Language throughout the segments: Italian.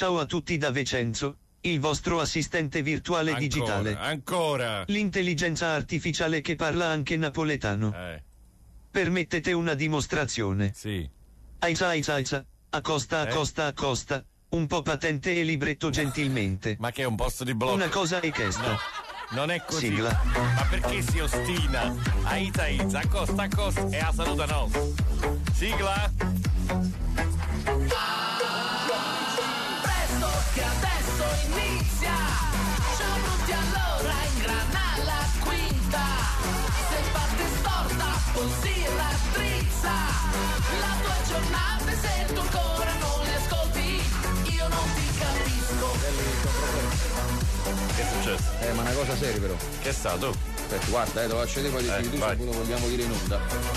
Ciao a tutti da Vincenzo, il vostro assistente virtuale digitale. Ancora. L'intelligenza artificiale che parla anche napoletano. Permettete una dimostrazione. Sì. Aiza, accosta, un po' patente e libretto gentilmente. Ma che è un posto di blocco? Una cosa hai chiesto. No, non è così. Sigla. Ma perché si ostina? Aiza, accosta e a saluta no. Sigla. Presto che adesso inizia. Ciao brutti, allora ingrana la quinta. Se parte storta così raddrizza la tua giornata e se tu ancora non le ascolti io non ti capisco. Che è successo? Ma una cosa seria però. Che è stato? Aspetta, guarda, lo faccio vedere, poi decidi tu se lo vogliamo dire in onda.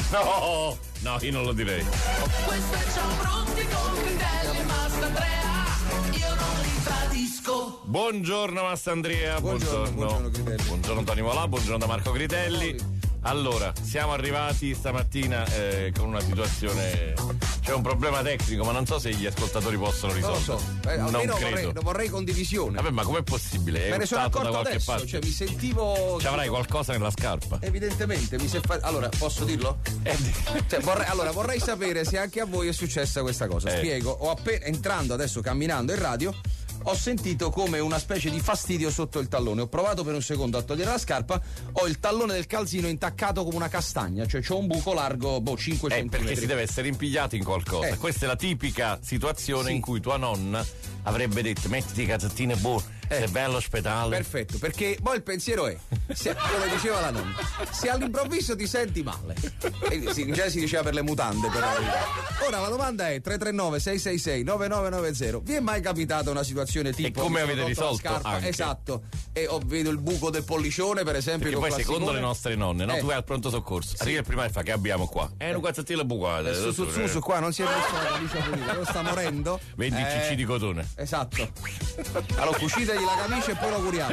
No, io non lo direi. Questo è Ciao brutti con Critelli e Mastandrea. Io non li tradisco. Buongiorno Mastandrea, buongiorno Critelli. Buongiorno Tony Molà, buongiorno da Marco Critelli. Allora, siamo arrivati stamattina con una situazione, c'è un problema tecnico, ma non so se gli ascoltatori possono risolverlo. Non lo so, non credo. vorrei condivisione. Vabbè, ma com'è possibile? Me ne sono accorto da qualche adesso, parte? cioè mi sentivo. Ci avrai qualcosa nella scarpa? Evidentemente mi si è allora, posso dirlo? Cioè, vorrei sapere se anche a voi è successa questa cosa. Spiego, ho appena entrando adesso camminando in radio, ho sentito come una specie di fastidio sotto il tallone. Ho provato per un secondo a togliere la scarpa, ho il tallone del calzino intaccato come una castagna, cioè c'ho un buco largo 5 centimetri. Perché si deve essere impigliato in qualcosa. Questa è la tipica situazione in cui tua nonna avrebbe detto mettiti i calzettini buoni, se vai all'ospedale. Perfetto, perché poi il pensiero è, come diceva la nonna, se all'improvviso ti senti male, già si diceva per le mutande, per la verità. Ora la domanda è 339-666-9990. Vi è mai capitata una situazione tipo? E come avete risolto? Anche. Esatto. E vedo il buco del pollicione, per esempio. Perché poi secondo le nostre nonne, no? Tu vai al pronto soccorso, arriva il primo e fa che abbiamo qua. Un calzettino bucato. Su qua non si è messo la camicia pulita, lo sta morendo. 20 cc di cotone. Esatto. Allora cucitegli la camicia e poi lo curiamo.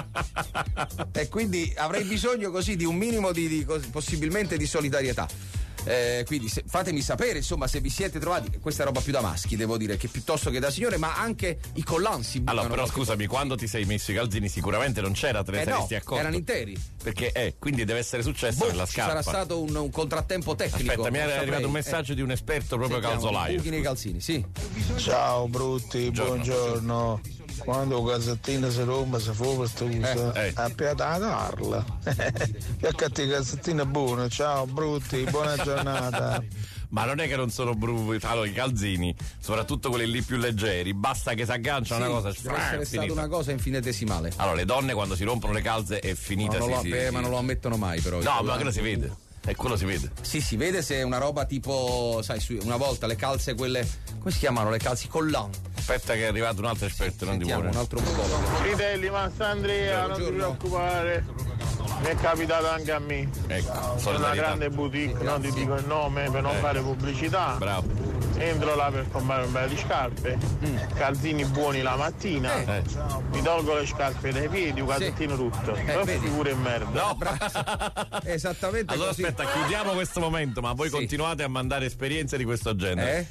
E quindi avrei bisogno così di un minimo di possibilmente di solidarietà. Quindi fatemi sapere insomma se vi siete trovati, questa è roba più da maschi devo dire che piuttosto che da signore, ma anche i collan si bucano. Allora però scusami, quando ti sei messo i calzini sicuramente non c'era, te ne saresti accorto. Erano interi. Perché quindi deve essere successo nella scarpa. Sarà stato un contrattempo tecnico. Aspetta, mi è arrivato un messaggio di un esperto proprio calzolaio. Buchi nei calzini, sì. Ciao brutti, buongiorno. Quando un calzettino si rompe, si fa per stusa, appena da darla. Perché il calzettino è buono, ciao brutti, buona giornata. Ma non è che non sono brutti, allora i calzini, soprattutto quelli lì più leggeri, basta che si agganciano una cosa, deve essere stata una cosa infinitesimale. Allora le donne quando si rompono le calze è finita. Ma non lo ammettono mai però. No, ma quello si vede. E quello si vede. Sì, si vede se è una roba tipo, sai, una volta le calze quelle, come si chiamano le calze? Collan. Aspetta che è arrivato un altro esperto, non ti vuole. Un altro po'. Critelli, Mastandrea, non ti preoccupare. Mi è capitato anche a me. Ecco, una grande boutique, non ti dico il nome per non fare pubblicità. Bravo. Entro là per comprare un paio di scarpe, calzini buoni la mattina, mi tolgo le scarpe dai piedi, un calzettino tutto. Però figure in merda. No, esattamente. Allora così. aspetta, chiudiamo questo momento, ma voi continuate a mandare esperienze di questo genere.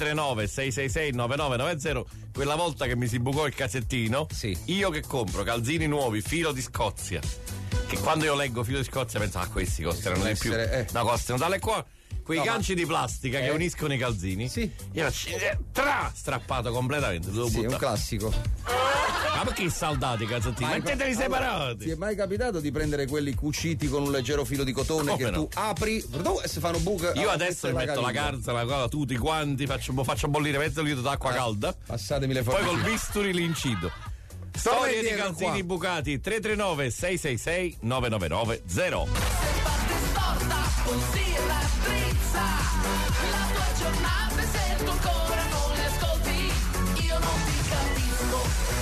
339-666-9990. Quella volta che mi si bucò il cassettino, io che compro calzini nuovi, filo di Scozia. Che quando io leggo filo di Scozia penso, questi costeranno di più. No, costano tale qua. Quei ganci di plastica che uniscono i calzini. Io strappato completamente. È un classico. Ma perché saldati i calzettini? Metteteli separati. Ti è mai capitato di prendere quelli cuciti con un leggero filo di cotone che tu apri e si fanno buche? Io adesso mi metto la calza, la cosa, tutti quanti, faccio bollire mezzo litro d'acqua calda. Passatemi le forbici. Poi col bisturi li incido. Storie di calzini bucati. 339 666 9990. La tua giornata e se tu ancora non le ascolti io non ti capisco.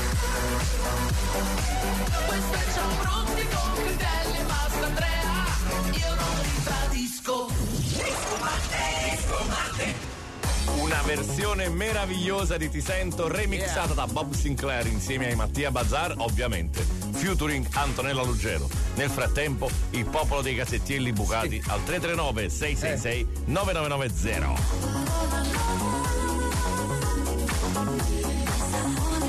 Questo è Ciao brutti con Critelli e Mastandrea. Io non li tradisco. Una versione meravigliosa di Ti Sento remixata da Bob Sinclair insieme ai Mattia Bazzar, ovviamente featuring Antonella Ruggero. Nel frattempo il popolo dei cassettielli bucati al 339 666 9990.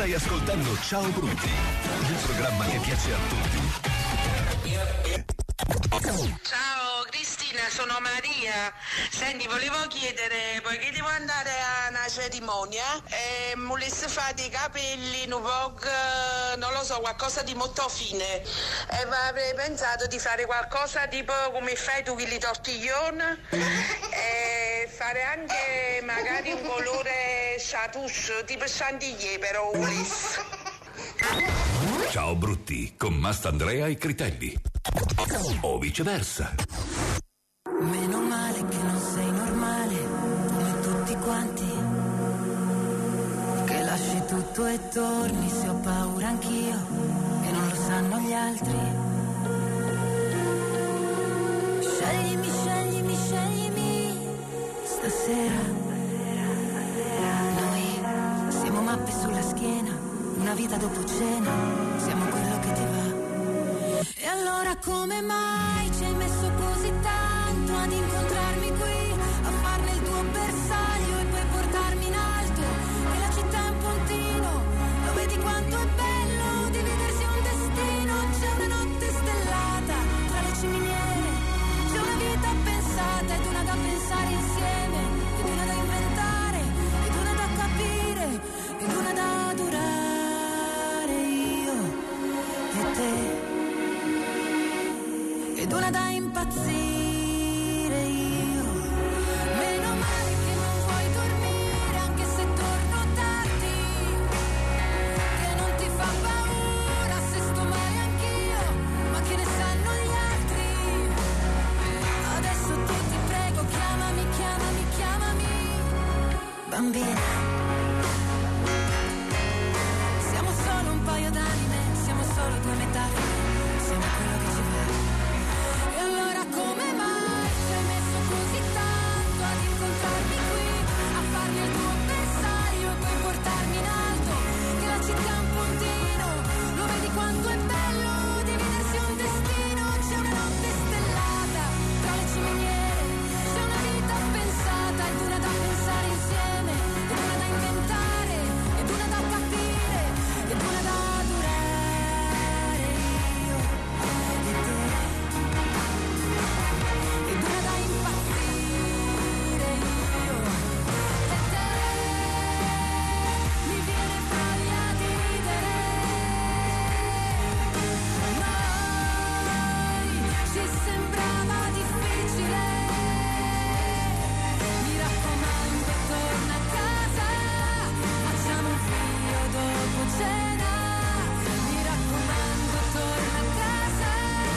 Stai ascoltando Ciao Brutti, il programma che piace a tutti. Ciao Cristina, sono Maria. Senti, volevo chiedere, poiché devo andare a una cerimonia e mi volesse fare i capelli un po', non lo so, qualcosa di molto fine, e avrei pensato di fare qualcosa tipo come fai tu, quelli tortiglione, e fare anche magari un colore chartreuse tipo chantilly, però ulis. Ciao Brutti con Mastandrea e Critelli. O viceversa. Meno male che non sei normale come tutti quanti, che lasci tutto e torni se ho paura anch'io e non lo sanno gli altri. Sceglimi, sceglimi, sceglimi stasera. Noi siamo mappe sulla schiena, una vita dopo cena, siamo quello che ti va. E allora come mai ci hai messo così tanto ad incontrarmi qui, a farne il tuo bersaglio e poi portarmi in alto? E la città è un puntino, lo vedi quanto è bello dividersi un destino. C'è una notte stellata tra le ciminiere, c'è una vita pensata ed una da pensare insieme, ed una da inventare, ed una da capire, ed una da durare, io e te. Ed una da impazzire io. Meno male che non vuoi dormire anche se torno tardi, che non ti fa paura se sto male anch'io, ma che ne sanno gli altri. Adesso tu ti prego, chiamami, chiamami, chiamami bambina. Siamo solo un paio d'anime, siamo solo due metafore, siamo quello che ci va. Come mai ci hai messo così tanto ad incontrarmi qui, a farmi il tuo bersaglio e poi portarmi in alto? Che la città è un puntino, lo vedi quanto è bello dividersi un destino. C'è una notte stellata tra le ciminiere, c'è una vita pensata ed una da pensare insieme, ed una da inventare, ed una da capire, ed una da durare io e te. Ed una da impazzire io e te. Mi viene voglia di ridere. Noi ci sembrava difficile. Mi raccomando, torna a casa, facciamo un figlio dopo cena. Mi raccomando, torna a casa.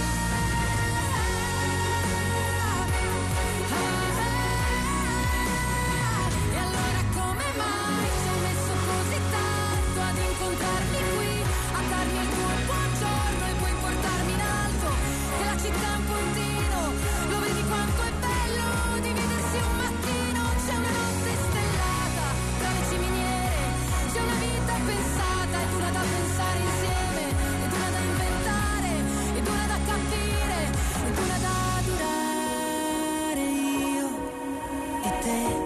E allora come mai ci hai messo così tanto ad incontrarmi qui, a darmi il tuo buongiorno e poi portarmi in alto? Che la città è un puntino, lo vedi quanto è bello dividersi un mattino. C'è una notte stellata tra le ciminiere, c'è una vita pensata ed una da pensare insieme, ed una da inventare, ed una da capire, ed una da durare io e te.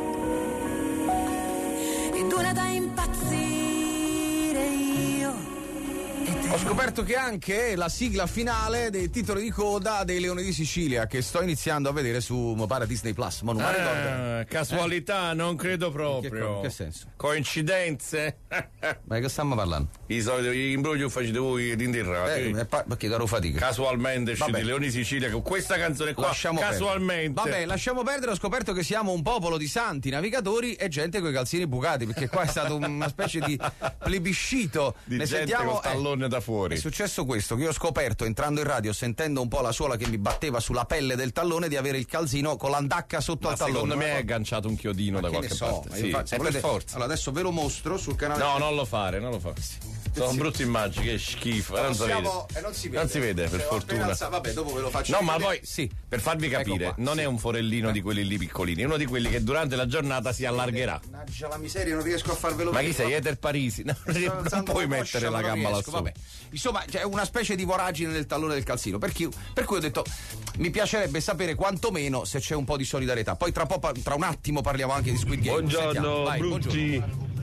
Ed una da impazzire io e te. Ho scoperto che anche la sigla finale dei titoli di coda dei Leoni di Sicilia, che sto iniziando a vedere su mi pare Disney Plus, ma non mi ricordo. Casualità, non credo proprio. Che senso? Coincidenze? Ma che stiamo parlando? I soliti imbroglio facete voi rindirrati. Perché darò fatica. Casualmente Vabbè. scegli Leoni di Sicilia con questa canzone qua. Lasciamo casualmente. Vabbè, lasciamo perdere. Ho scoperto che siamo un popolo di santi navigatori e gente coi calzini bucati, perché qua è stato una specie di plebiscito. Di ne gente sentiamo, con tallone da fuori. È successo questo, che io ho scoperto entrando in radio, sentendo un po' la suola che mi batteva sulla pelle del tallone, di avere il calzino con l'andacca sotto al tallone. Secondo me è agganciato un chiodino da qualche parte. Sì, è per forza. Allora adesso ve lo mostro sul canale. No, non lo fare. Sono brutte immagini, che schifo. Non si vede. Non si vede, per fortuna. Vabbè, dopo ve lo faccio. No, ma poi sì, per farvi capire, non è un forellino di quelli lì piccolini, è uno di quelli che durante la giornata si allargherà. Mannaggia la miseria, non riesco a farvelo vedere. Ma chi sei, Eter Parisi? No, non puoi mettere la gamba lassù. Vabbè. Insomma, c'è una specie di voragine nel tallone del calzino, per cui ho detto mi piacerebbe sapere quantomeno se c'è un po' di solidarietà. Poi tra un attimo parliamo anche di Squid Game. Buongiorno, Vai, brutti. buongiorno.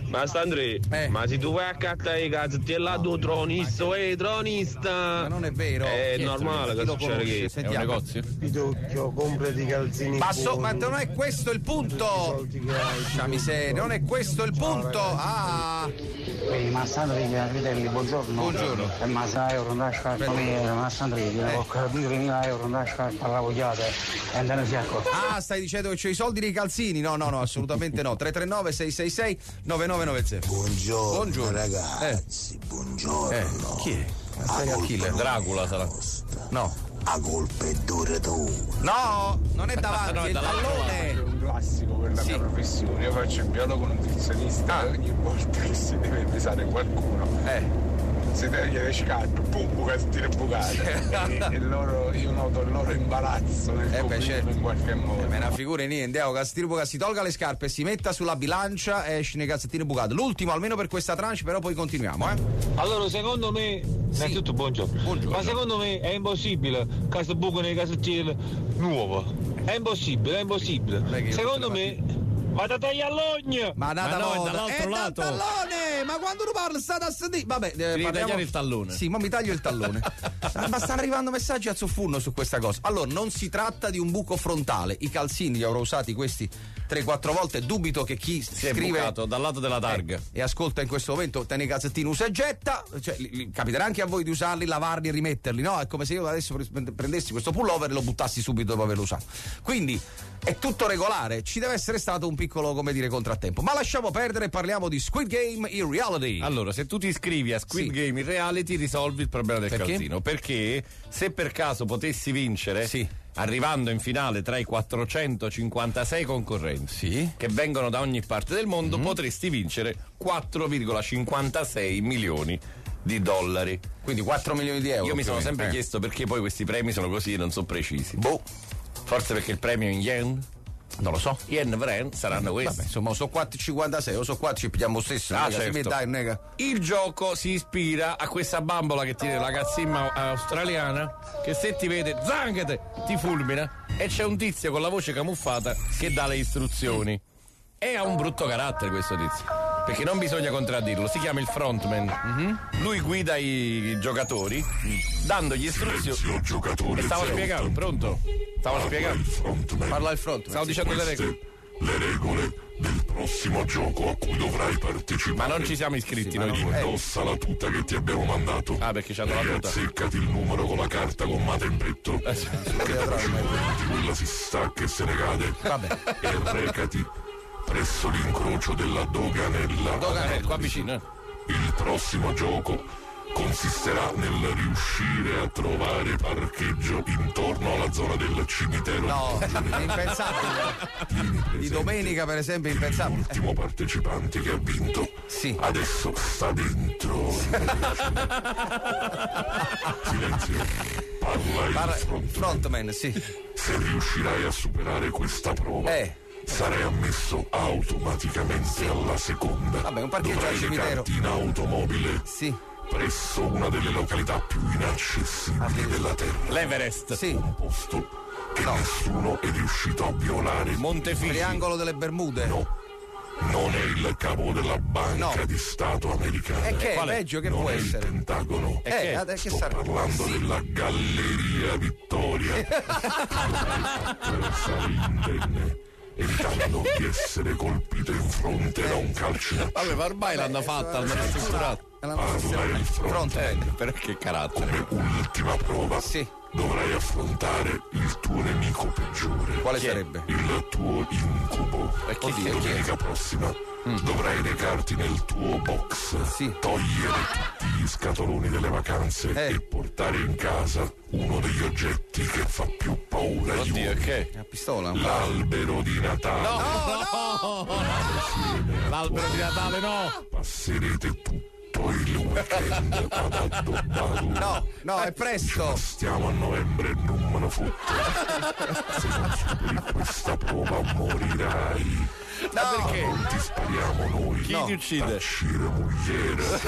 Basta Andrea, ma se tu vai a accattare i calzettini là tu tronista, tronista. Ma non è vero. È normale che succede che è un negozio. Pidocchio, comprati calzini. Ma non è questo il punto. Non è questo il punto. Massandria, Vitelli, buongiorno. Buongiorno. Ma 6 euro da scarpa, Massandria, ho capito 3.000 euro da scarpa alla vogliata e andare si accorto. Stai dicendo che c'ho i soldi nei calzini? No, assolutamente no. 339 666 9990. Buongiorno ragazzi, buongiorno. Chi è? Killer. Dracula sarà. No. A colpa è dura tu. No, non è davanti, è il tallone. È un classico per la mia professione. Io faccio il biologo nutrizionista ogni volta che si deve pesare qualcuno. Si taglia le scarpe, bucatine bucate. e loro, io noto il loro imbarazzo nel coprirlo in qualche modo. Ma una figura niente, si tolga le scarpe, si metta sulla bilancia e esce nei calzettini bucati. L'ultimo almeno per questa tranche, però poi continuiamo, Allora, secondo me, innanzitutto buongiorno. Ma secondo me è impossibile che si buco nei calzettini nuovo. È impossibile. Secondo me vado a tagliare l'ogno! Ma dall'altro lato! Tallone! Ma quando tu parli state a sedere? Vabbè, devi tagliare il tallone. Sì, ma mi taglio il tallone. Ma stanno arrivando messaggi a zuffunno su questa cosa. Allora, non si tratta di un buco frontale. I calzini li avrò usati questi 3-4 volte. Dubito che chi si scrive è bucato dal lato della targa e ascolta in questo momento tiene i calzettini, usa e getta. Cioè, capiterà anche a voi di usarli, lavarli e rimetterli, no? È come se io adesso prendessi questo pullover e lo buttassi subito dopo averlo usato. Quindi è tutto regolare, ci deve essere stato un piccolo, contrattempo. Ma lasciamo perdere e parliamo di Squid Game in Reality. Allora, se tu ti iscrivi a Squid Game in Reality risolvi il problema del calzino, perché se per caso potessi vincere, arrivando in finale tra i 456 concorrenti che vengono da ogni parte del mondo, potresti vincere 4,56 milioni di dollari. Quindi 4 milioni di euro. Io mi sono sempre chiesto perché poi questi premi sono così e non sono precisi. Forse perché il premio è in yen? Non lo so. Yen saranno questi. Vabbè, insomma, sono 4,56 o sono 4 ci pigliamo stesso. Certo. Il gioco si ispira a questa bambola che tiene la cazzimma australiana, che se ti vede zangate ti fulmina, e c'è un tizio con la voce camuffata che dà le istruzioni. E ha un brutto carattere questo tizio, perché non bisogna contraddirlo, si chiama il frontman. Lui guida i giocatori dandogli istruzioni. E stavo spiegando, pronto? Stavo spiegando. Parla il frontman. Stavo dicendo le regole. Le regole del prossimo gioco a cui dovrai partecipare. Ma non ci siamo iscritti noi due. Indossa la tuta che ti abbiamo mandato. Perché c'hanno la tuta. Azzeccati il numero con la carta gommata in petto. Quella si stacca e se ne cade. Vabbè. E recati presso l'incrocio della Doganella. Qua vicino. Il prossimo gioco consisterà nel riuscire a trovare parcheggio intorno alla zona del cimitero. No, è impensabile. Di domenica, per esempio, è impensabile. L'ultimo partecipante che ha vinto adesso sta dentro. Silenzio. Parla il frontman. sì. Se riuscirai a superare questa prova, sarai ammesso automaticamente alla seconda. Vabbè, un parcheggio al cimitero. In automobile. Presso una delle località più inaccessibili della Terra. L'Everest. Un posto che nessuno è riuscito a violare. Montefiore. Triangolo delle Bermude. No. Non è il capo della banca di Stato americana. E che è peggio che può essere? Il Pentagono. Sto parlando della Galleria Vittoria. Indenne, evitando di essere colpito in fronte da un calcio. Vabbè, ma ormai l'hanno fatta, l'hanno strutturato. Parla il frontman. Per che carattere? Come ultima prova dovrai affrontare il tuo nemico peggiore. Quale sarebbe? Il tuo incubo. Domenica prossima dovrai recarti nel tuo box, togliere tutti gli scatoloni delle vacanze e portare in casa uno degli oggetti che fa più paura. Oddio, che? La pistola? L'albero di Natale. No! L'albero di Natale no! Passerete tutto il weekend ad addobbarlo. No, è presto. Stiamo a novembre e non me lo fotto. Se non superi questa prova morirai. Perché? Non ti spariamo noi. Chi ti uccide? Uscire mugliere.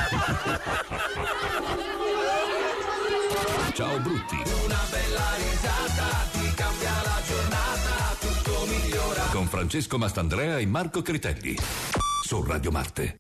Ciao Brutti. Una bella risata ti cambia la giornata, tutto migliora. Con Francesco Mastandrea e Marco Critelli. su Radio Marte.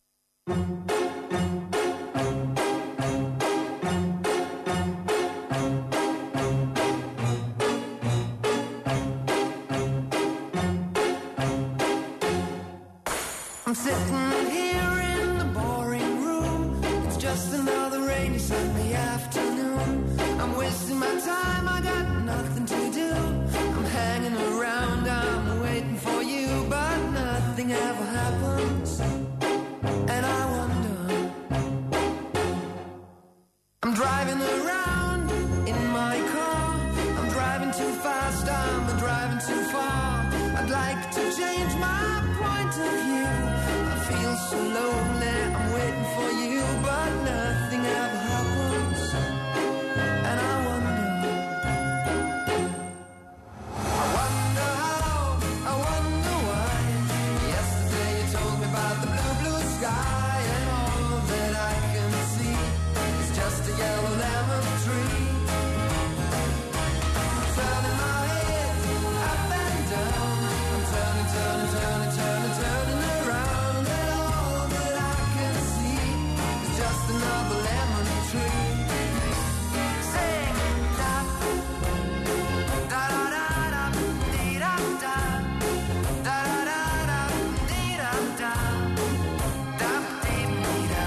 I'm sitting here in the boring room. It's just another rainy Sunday afternoon. I'm wasting my time, I got nothing to do. I'm hanging around, I'm waiting for you, but nothing ever happens. And I wonder, I'm driving around in my car. I'm driving too fast, I'm driving too far. I'd like to change my point of view. I feel so lonely, I'm waiting for you, but nothing ever happens. And I wonder how, I wonder why. Yesterday you told me about the blue, blue sky, and all that I can see is just a yellow lemon tree. I'm turning my head up and down. I'm turning, turning, turning, turning, turning around, and all that I can see is just another lemon tree. Say da da da da da dee da da da da da dee da da da dee dee da.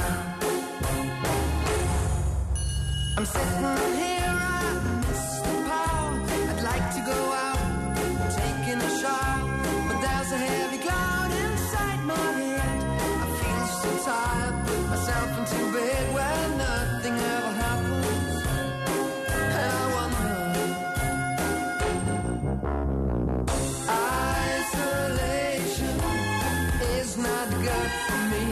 I'm sitting here, I miss the power. I'd like to go out, taking a shower, but there's a heavy cloud inside my head. I feel so tired, put myself into bed where nothing ever happens. And I wonder, isolation is not good for me.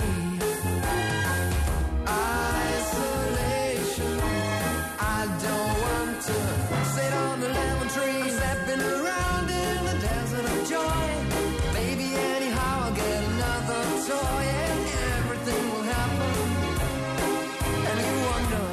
Isolation, I don't want to sit on the lemon tree. I'm stepping around in the desert of joy. Maybe anyhow I'll get another toy and everything will happen. And you wonder,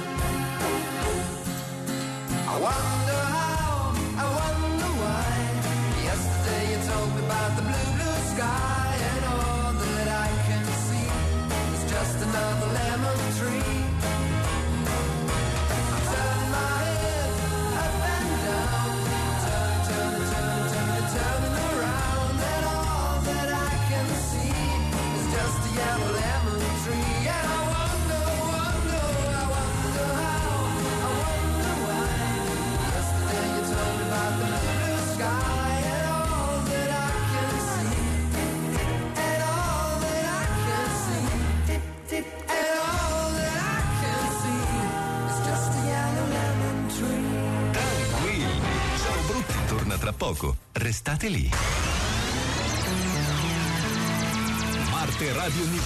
I wonder how, I wonder why. Yesterday you told me about the blue, blue sky, and all that I can see is just another lemon tree. I'm turning my head up and down, turning, turning, turning, turning, turning around, and all that I can see is just a yellow lemon tree. And I wonder, wonder, I wonder how, I wonder why. Yesterday you told me about the blue, blue sky, and all that I can see, and all that I can see, and all that I can see is just a yellow lemon tree. Tranquilli, Ciao Brutti torna tra poco. Restate lì. Marte Radio News.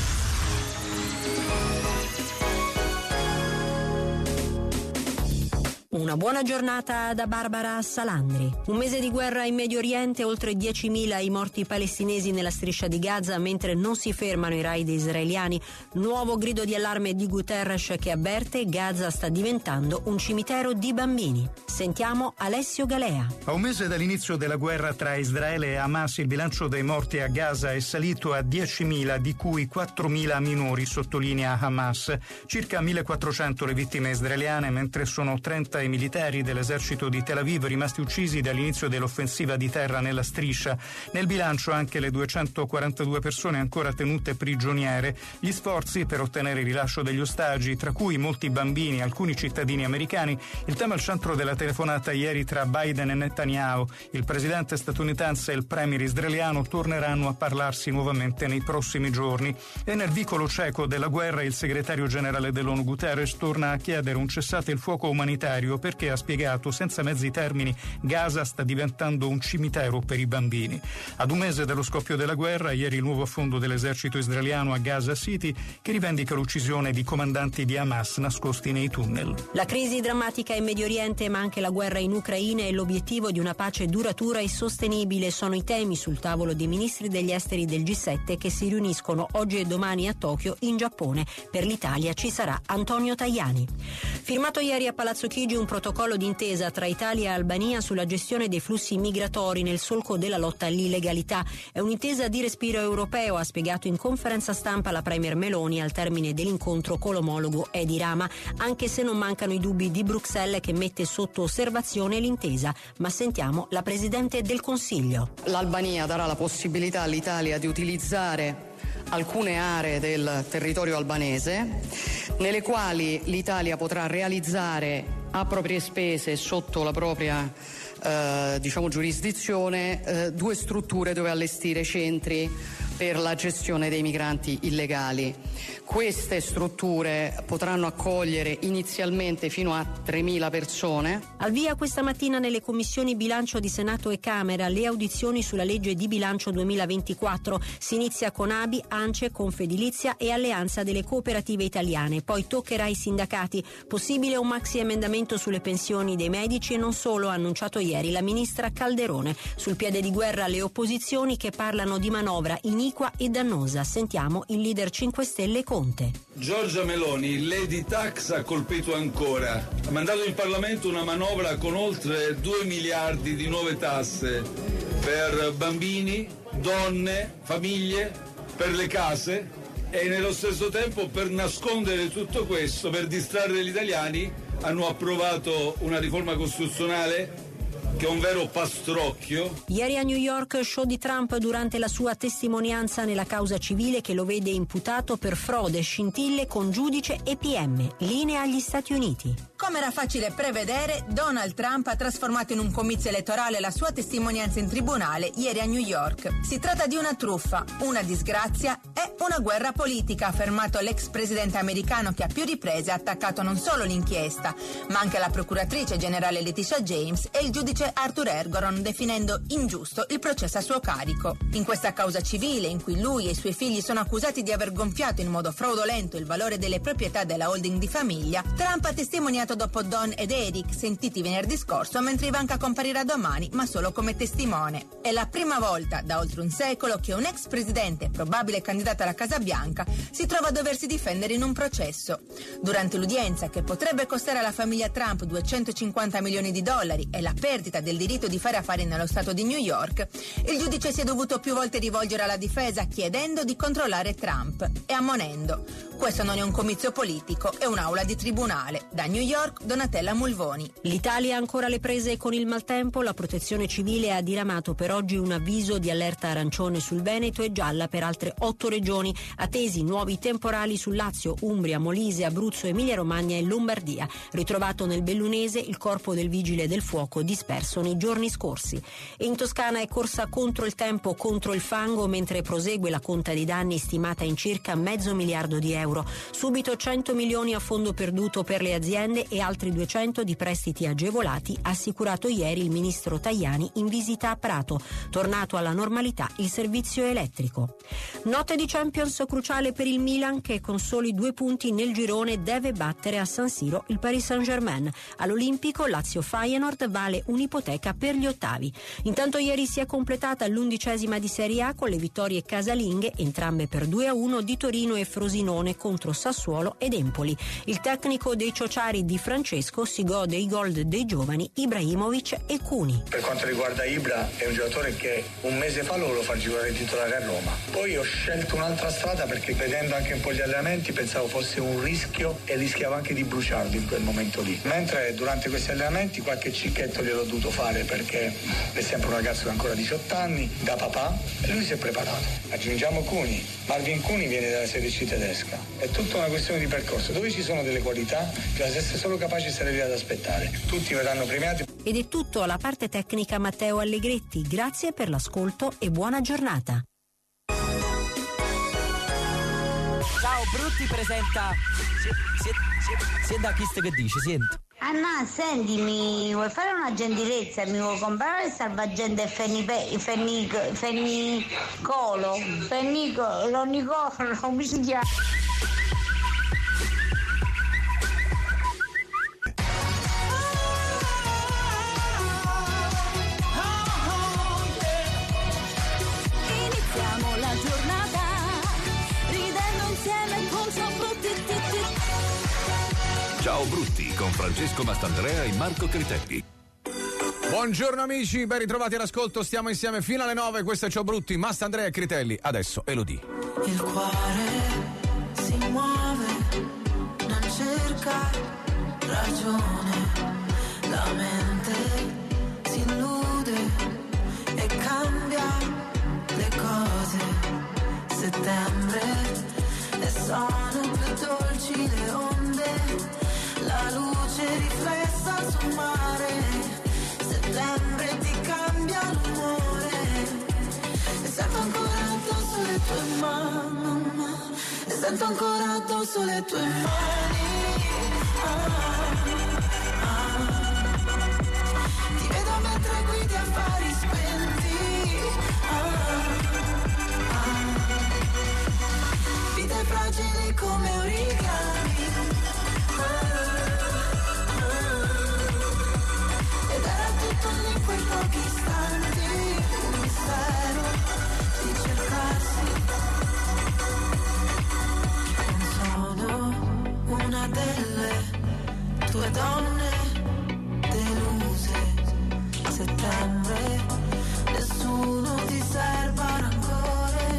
Una buona giornata da Barbara Salandri. Un mese di guerra in Medio Oriente, oltre 10.000 i morti palestinesi nella striscia di Gaza mentre non si fermano i raid israeliani. Nuovo grido di allarme di Guterres che avverte: Gaza sta diventando un cimitero di bambini. Sentiamo Alessio Galea. A un mese dall'inizio della guerra tra Israele e Hamas, il bilancio dei morti a Gaza è salito a 10.000, di cui 4.000 minori, sottolinea Hamas. Circa 1.400 le vittime israeliane, mentre sono 30 i militari dell'esercito di Tel Aviv rimasti uccisi dall'inizio dell'offensiva di terra nella striscia. Nel bilancio anche le 242 persone ancora tenute prigioniere. Gli sforzi per ottenere il rilascio degli ostaggi, tra cui molti bambini e alcuni cittadini americani, il tema al centro della telefonata ieri tra Biden e Netanyahu. Il presidente statunitense e il premier israeliano torneranno a parlarsi nuovamente nei prossimi giorni. E nel vicolo cieco della guerra il segretario generale dell'ONU Guterres torna a chiedere un cessate il fuoco umanitario perché, ha spiegato senza mezzi termini, Gaza sta diventando un cimitero per i bambini. Ad un mese dallo scoppio della guerra, ieri il nuovo affondo dell'esercito israeliano a Gaza City, che rivendica l'uccisione di comandanti di Hamas nascosti nei tunnel. La crisi drammatica in Medio Oriente, ma anche la guerra in Ucraina e l'obiettivo di una pace duratura e sostenibile sono i temi sul tavolo dei ministri degli esteri del G7 che si riuniscono oggi e domani a Tokyo, in Giappone. Per l'Italia ci sarà Antonio Tajani. Firmato ieri a Palazzo Chigi un protocollo d'intesa tra Italia e Albania sulla gestione dei flussi migratori nel solco della lotta all'illegalità. È un'intesa di respiro europeo, ha spiegato in conferenza stampa la Premier Meloni al termine dell'incontro con l'omologo Edi Rama, anche se non mancano i dubbi di Bruxelles che mette sotto osservazione l'intesa. Ma sentiamo la Presidente del Consiglio. L'Albania darà la possibilità all'Italia di utilizzare alcune aree del territorio albanese nelle quali l'Italia potrà realizzare a proprie spese sotto la propria giurisdizione 2 strutture dove allestire centri per la gestione dei migranti illegali. Queste strutture potranno accogliere inizialmente fino a 3.000 persone. Al via questa mattina nelle commissioni bilancio di Senato e Camera le audizioni sulla legge di bilancio 2024. Si inizia con ABI, ANCE, Confedilizia e Alleanza delle Cooperative Italiane. Poi toccherà ai sindacati. Possibile un maxi emendamento sulle pensioni dei medici e non solo, ha annunciato ieri la ministra Calderone. Sul piede di guerra le opposizioni che parlano di manovra iniqua e dannosa. Sentiamo il leader 5 Stelle Conte. Giorgia Meloni, Lady Tax ha colpito ancora. Ha mandato in Parlamento una manovra con oltre 2 miliardi di nuove tasse per bambini, donne, famiglie, per le case e nello stesso tempo, per nascondere tutto questo, per distrarre gli italiani, hanno approvato una riforma costituzionale che è un vero pastrocchio. Ieri a New York show di Trump durante la sua testimonianza nella causa civile che lo vede imputato per frode, scintille con giudice e PM. Linea agli Stati Uniti. Come era facile prevedere, Donald Trump ha trasformato in un comizio elettorale la sua testimonianza in tribunale ieri a New York. Si tratta di una truffa, una disgrazia e una guerra politica, ha affermato l'ex presidente americano che a più riprese ha attaccato non solo l'inchiesta, ma anche la procuratrice generale Letitia James e il giudice Arthur Engoron, definendo ingiusto il processo a suo carico. In questa causa civile, in cui lui e i suoi figli sono accusati di aver gonfiato in modo fraudolento il valore delle proprietà della holding di famiglia, Trump ha testimoniato dopo Don ed Eric, sentiti venerdì scorso, mentre Ivanka comparirà domani, ma solo come testimone. È la prima volta da oltre un secolo che un ex presidente, probabile candidato alla Casa Bianca, si trova a doversi difendere in un processo. Durante l'udienza, che potrebbe costare alla famiglia Trump $250 milioni e la perdita del diritto di fare affari nello stato di New York, il giudice si è dovuto più volte rivolgere alla difesa chiedendo di controllare Trump e ammonendo: questo non è un comizio politico, è un'aula di tribunale. Da New York, Donatella Mulvoni. L'Italia ha ancora le prese con il maltempo. La Protezione Civile ha diramato per oggi un avviso di allerta arancione sul Veneto e gialla per altre 8 regioni, attesi nuovi temporali su Lazio, Umbria, Molise, Abruzzo, Emilia-Romagna e Lombardia. Ritrovato nel Bellunese il corpo del vigile del fuoco disperso nei giorni scorsi. E in Toscana è corsa contro il tempo, contro il fango, mentre prosegue la conta di danni stimata in circa $500 milioni. Subito 100 milioni a fondo perduto per le aziende e altri 200 di prestiti agevolati, ha assicurato ieri il ministro Tajani in visita a Prato. Tornato alla normalità il servizio elettrico. Notte di Champions cruciale per il Milan, che con soli 2 punti nel girone deve battere a San Siro il Paris Saint-Germain. All'Olimpico Lazio-Feyenoord vale un'ipoteca per gli ottavi. Intanto ieri si è completata l'11ª di Serie A con le vittorie casalinghe, entrambe per 2-1, di Torino e Frosinone contro Sassuolo ed Empoli. Il tecnico dei ciociari Di Francesco si gode i gol dei giovani Ibrahimovic e Cuni. Per quanto riguarda Ibra, è un giocatore che un mese fa lo fa giocare titolare a Roma. Poi ho scelto un'altra strada perché, vedendo anche un po' gli allenamenti, pensavo fosse un rischio e rischiavo anche di bruciarlo in quel momento lì. Mentre durante questi allenamenti qualche cicchetto gliel'ho dovuto fare perché è sempre un ragazzo che ha ancora 18 anni, da papà, e lui si è preparato. Aggiungiamo Cuni. Marvin Cuni viene dalla Serie C tedesca. È tutta una questione di percorso. Dove ci sono delle qualità, bisogna essere solo capaci di stare lì ad aspettare. Tutti verranno premiati. Ed è tutto alla parte tecnica Matteo Allegretti. Grazie per l'ascolto e buona giornata. Ciao, Brutti presenta. Senta chi che dice, sento. Anna, sentimi, vuoi fare una gentilezza? Mi vuoi comprare il salvagente Nicolo, come si chiama? Iniziamo la giornata ridendo insieme con Ciao Brutti. Ciao Brutti, con Francesco Mastandrea e Marco Critelli. Buongiorno amici, ben ritrovati all'ascolto, stiamo insieme fino alle 9, questo è Ciao Brutti, Mastandrea e Critelli, adesso Elodie. Il cuore si muove, non cerca ragione, la mente si illude e cambia le cose. Settembre e sono più dolci le onde, la luce riflessa sul mare. Settembre ti cambia l'umore e sento ancora addosso le tue mani, e sento ancora addosso le tue mani. Ti vedo mentre guidi affari spenti. Vite fragili come origami. Ed era tutto lì in quei pochi istanti, un mistero di cercarsi. Non sono una delle tue donne deluse. Settembre, nessuno ti serba rancore.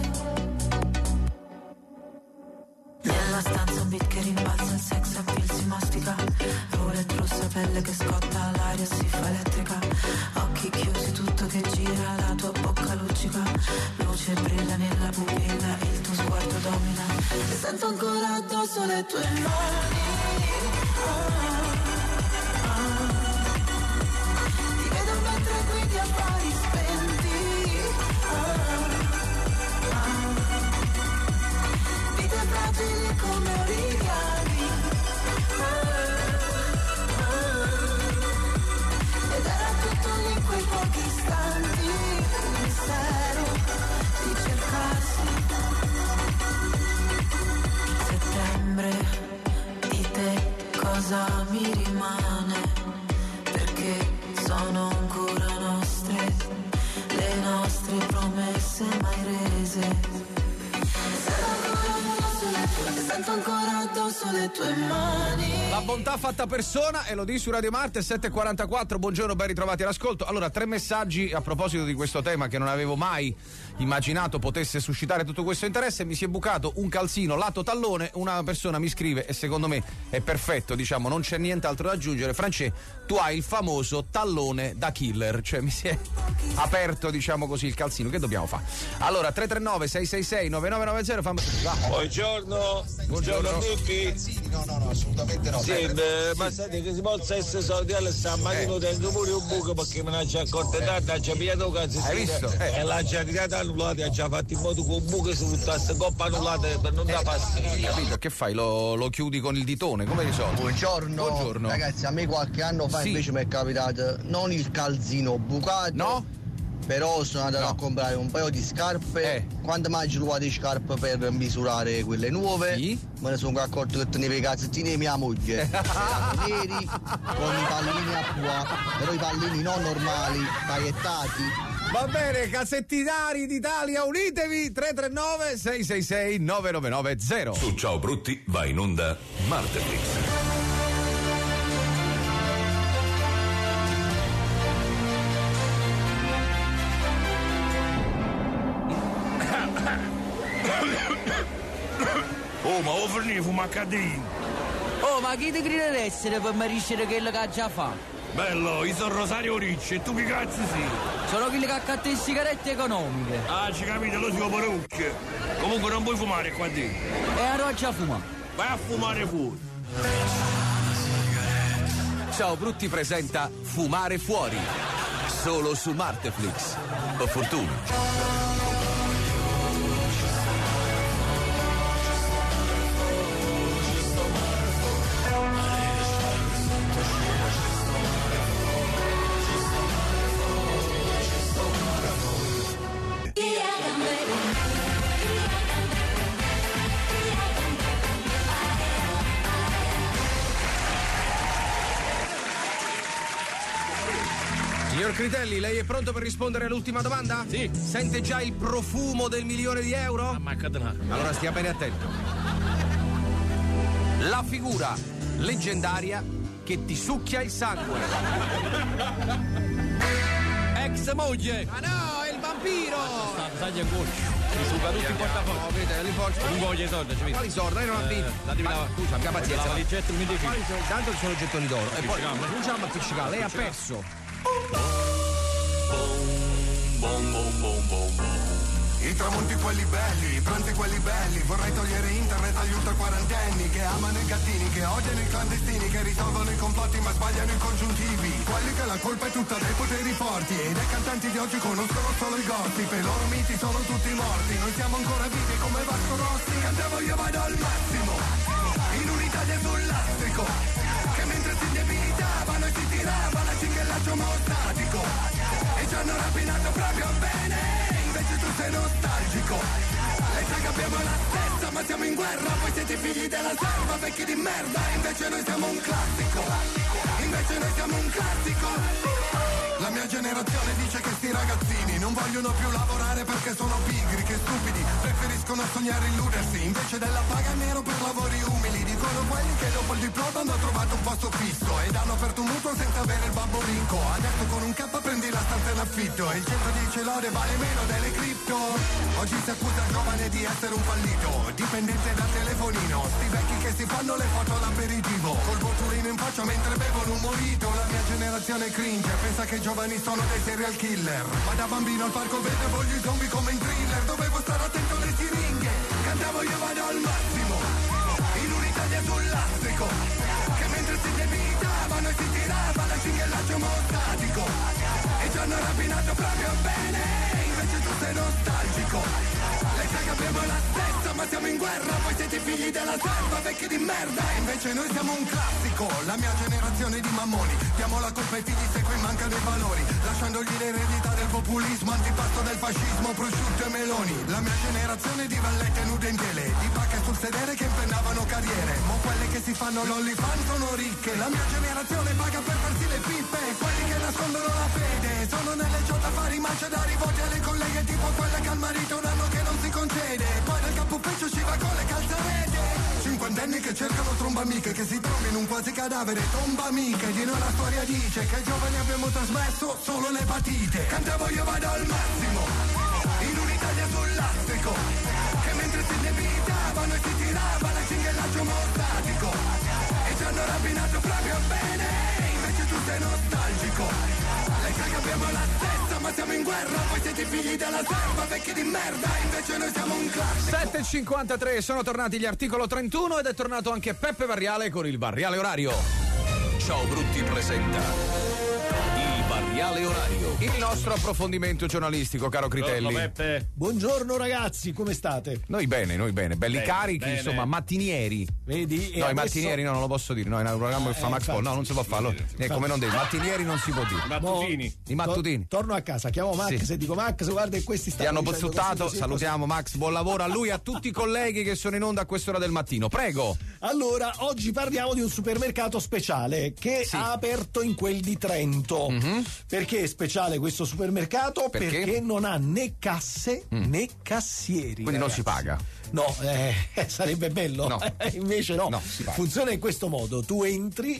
Nella stanza un beat che rimbalza, il sex appeal si mastica. Roulette rossa, pelle che scotta, l'aria si fa elettrica. Occhi chiusi, tutto che gira, la tua bocca luccica. Luce brilla nella pupilla, il tuo sguardo domina. E sento ancora addosso le tue mani. Ti vedo mentre guidi affari spenti. Vite fragili come origami. Ed era tutto lì in quei pochi istanti, un mistero di cercarsi. Settembre, di te cosa mi rimane? Perché sono ancora nostre, le nostre promesse mai rese. Sento ancora addosso le tue mani. La bontà fatta persona, Elodie su Radio Marte, 7.44, buongiorno, ben ritrovati all'ascolto. Allora, 3 messaggi a proposito di questo tema che non avevo mai immaginato potesse suscitare tutto questo interesse. Mi si è bucato un calzino lato tallone, una persona mi scrive e secondo me è perfetto, diciamo, non c'è nient'altro da aggiungere. Francesco, tu hai il famoso tallone da killer, cioè mi si è aperto, diciamo così, il calzino, che dobbiamo fare? Allora, 339 666 9990, fammi... Buongiorno a tutti. No, assolutamente no. Sì, ma senti che si possa essere solidale stamattina tengo pure un buco perché me ne ha già accortenato, ha già pigliato cazzo. Hai visto? E l'ha già tirata annullata, ha già fatto in modo che un buco si buttasse coppa annullata per non da fastidio. Capito? Che fai? Lo chiudi con il ditone, come risolvi? Buongiorno. Ragazzi, a me qualche anno fa invece mi è capitato non il calzino bucato. No? Però sono andato a comprare un paio di scarpe. Quando mai ci trovate scarpe per misurare quelle nuove, me ne sono accorto che tenevo i calzettini di mia moglie. Erano neri con i pallini a qua, però i pallini non normali, paillettati. Va bene, calzettinari d'Italia, unitevi! 339 666 9990. Su Ciao Brutti va in onda Marteflix. Oh, ma o fornire fumaccadini. Oh, ma chi ti crede di essere per meriscere quello che ha già fatto? Bello, io sono Rosario Ricci e tu che cazzo sei? Sono quelli che accattano le sigarette economiche. Ah, ci capite, lo siamo parrucche. Comunque non puoi fumare qua dentro. E allora già fuma. Vai a fumare fuori. Ciao Brutti presenta Fumare Fuori, solo su Marteflix. O fortuna. Signor Critelli, lei è pronto per rispondere all'ultima domanda? Sì. Sente già il profumo del €1.000.000? Allora stia bene attento. La figura leggendaria che ti succhia il sangue. Ex moglie. Ma no, è il vampiro. Taglia il goccio. Mi suga tutti i portafogli. No, vedi, li porti. Non voglio i soldi, ci vedi. Quali soldi? Io non ho vinto. Scusa, abbia pazienza. La valigetta mi dici. Tanto ci sono i gettoni d'oro. E poi cominciamo a appiccicare. Lei ha perso. I tramonti quelli belli, i pranzi quelli belli. Vorrei togliere internet agli ultra quarantenni che amano i gattini, che odiano i clandestini, che risolvono i complotti ma sbagliano i congiuntivi. Quelli che la colpa è tutta dei poteri forti e dei cantanti di oggi conoscono solo il gossip. E i loro miti sono tutti morti. Noi siamo ancora vivi come Vasco Rossi. Cantavo io vado al massimo in un'Italia sul lastrico, che mentre si indebilitavano e si tirava la cinghiallaggio mostatico e ci hanno rapinato proprio bene. Invece tu sei nostalgico. Lei sa che abbiamo la stessa ma siamo in guerra. Voi siete figli della serva, vecchi di merda. Invece noi siamo un classico. Invece noi siamo un classico. La mia generazione dice che sti ragazzini non vogliono più lavorare perché sono pigri, che stupidi, preferiscono sognare e illudersi invece della paga nero per lavori umili. Dicono quelli che dopo il diploma hanno trovato un posto fisso ed hanno aperto un mutuo senza avere il babbo ricco. Adesso con un K prendi la stanza in affitto e il 110 lode vale meno delle cripto. Oggi si accusa il giovane di essere un fallito, dipendente da telefonino, sti vecchi che si fanno le foto all'aperitivo col botulino in faccia mentre bevono un morito. La mia generazione cringe, pensa che i giovani sono dei serial killer, ma da bambino al parco vedevo gli zombie come in thriller. Dovevo stare attento alle siringhe, cantavo io vado al massimo in un'Italia sul lastrico, che mentre si debilitavano e si tirava la cinghiallaggio mostatico e ci hanno rapinato proprio bene. Invece tu sei nostalgico. Lei sa che abbiamo la stessa ma siamo in guerra. Voi siete figli della serva, vecchi di merda. Invece noi siamo un classico. La mia generazione di mammoni, diamo la colpa ai figli se qui mancano i valori, lasciandogli l'eredità del populismo, antipasto del fascismo, prosciutto e meloni. La mia generazione di vallette nude in tele, di pacche sul sedere che impennavano carriere, ma quelle che si fanno l'OnlyFans sono ricche. La mia generazione paga per farsi le pippe, quelli che nascondono la fede sono nelle giotte a fare i macedari, voti alle colleghe tipo quelle che al marito un anno che non si concede, poi dal capo ufficio ci va con le calzarete. Cinquantenni che cercano tromba amiche, che si trovano in un quasi cadavere, tomba amiche. Di noi la storia dice che ai giovani abbiamo trasmesso solo le patite. Cantavo io vado al massimo in un'Italia sul lastrico, che mentre si debilitavano e si tirava la cinghiallaggio mostatico e ci hanno rapinato proprio bene. Invece tu sei nostalgico. Lei sa che abbiamo la stessa ma siamo in guerra. Voi siete figli della serva, vecchi di merda. Invece noi siamo un classico. 7.53, sono tornati gli articolo 31 ed è tornato anche Peppe Varriale con il Varriale Orario. Ciao Brutti presenta il Varriale Orario. Il nostro approfondimento giornalistico, caro Critelli. Peppe. Buongiorno ragazzi, come state? Noi bene, belli carichi, bene. Insomma, mattinieri. Vedi? No, i mattinieri no, non lo posso dire. No, è un programma che fa Max Paul. No, non si può farlo. Come non devi. Mattinieri non si può dire. I mattutini. Torno a casa, chiamo Max e dico Max, guarda, questi Ti hanno dicendo pozzuttato. così, Salutiamo Max, buon lavoro a lui e a tutti i colleghi che sono in onda a quest'ora del mattino. Prego. Allora, oggi parliamo di un supermercato speciale che ha aperto in quel di Trento. Perché è speciale questo supermercato? Perché non ha né casse né cassieri. Quindi non si paga. No, sarebbe bello. No. Invece no. Funziona in questo modo: tu entri,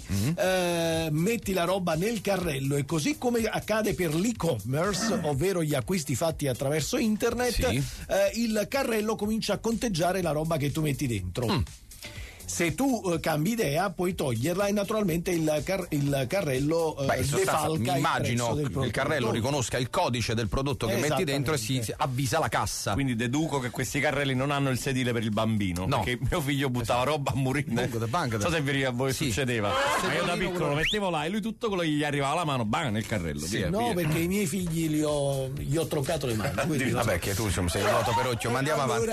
metti la roba nel carrello e così come accade per l'e-commerce, ovvero gli acquisti fatti attraverso internet, il carrello comincia a conteggiare la roba che tu metti dentro. Se tu cambi idea puoi toglierla e naturalmente il carrello defalca immagino il che il carrello riconosca il codice del prodotto che metti dentro e si avvisa la cassa. Quindi deduco che questi carrelli non hanno il sedile per il bambino. No. Perché mio figlio buttava roba a murine. Non so se a voi succedeva. Ma io da piccolo lo mettevo là e lui tutto quello che gli arrivava alla mano, bang, nel carrello. Via. Perché i miei figli gli ho troncato le mani. Vabbè, che tu insomma sei arrivato per occhio, ma andiamo avanti.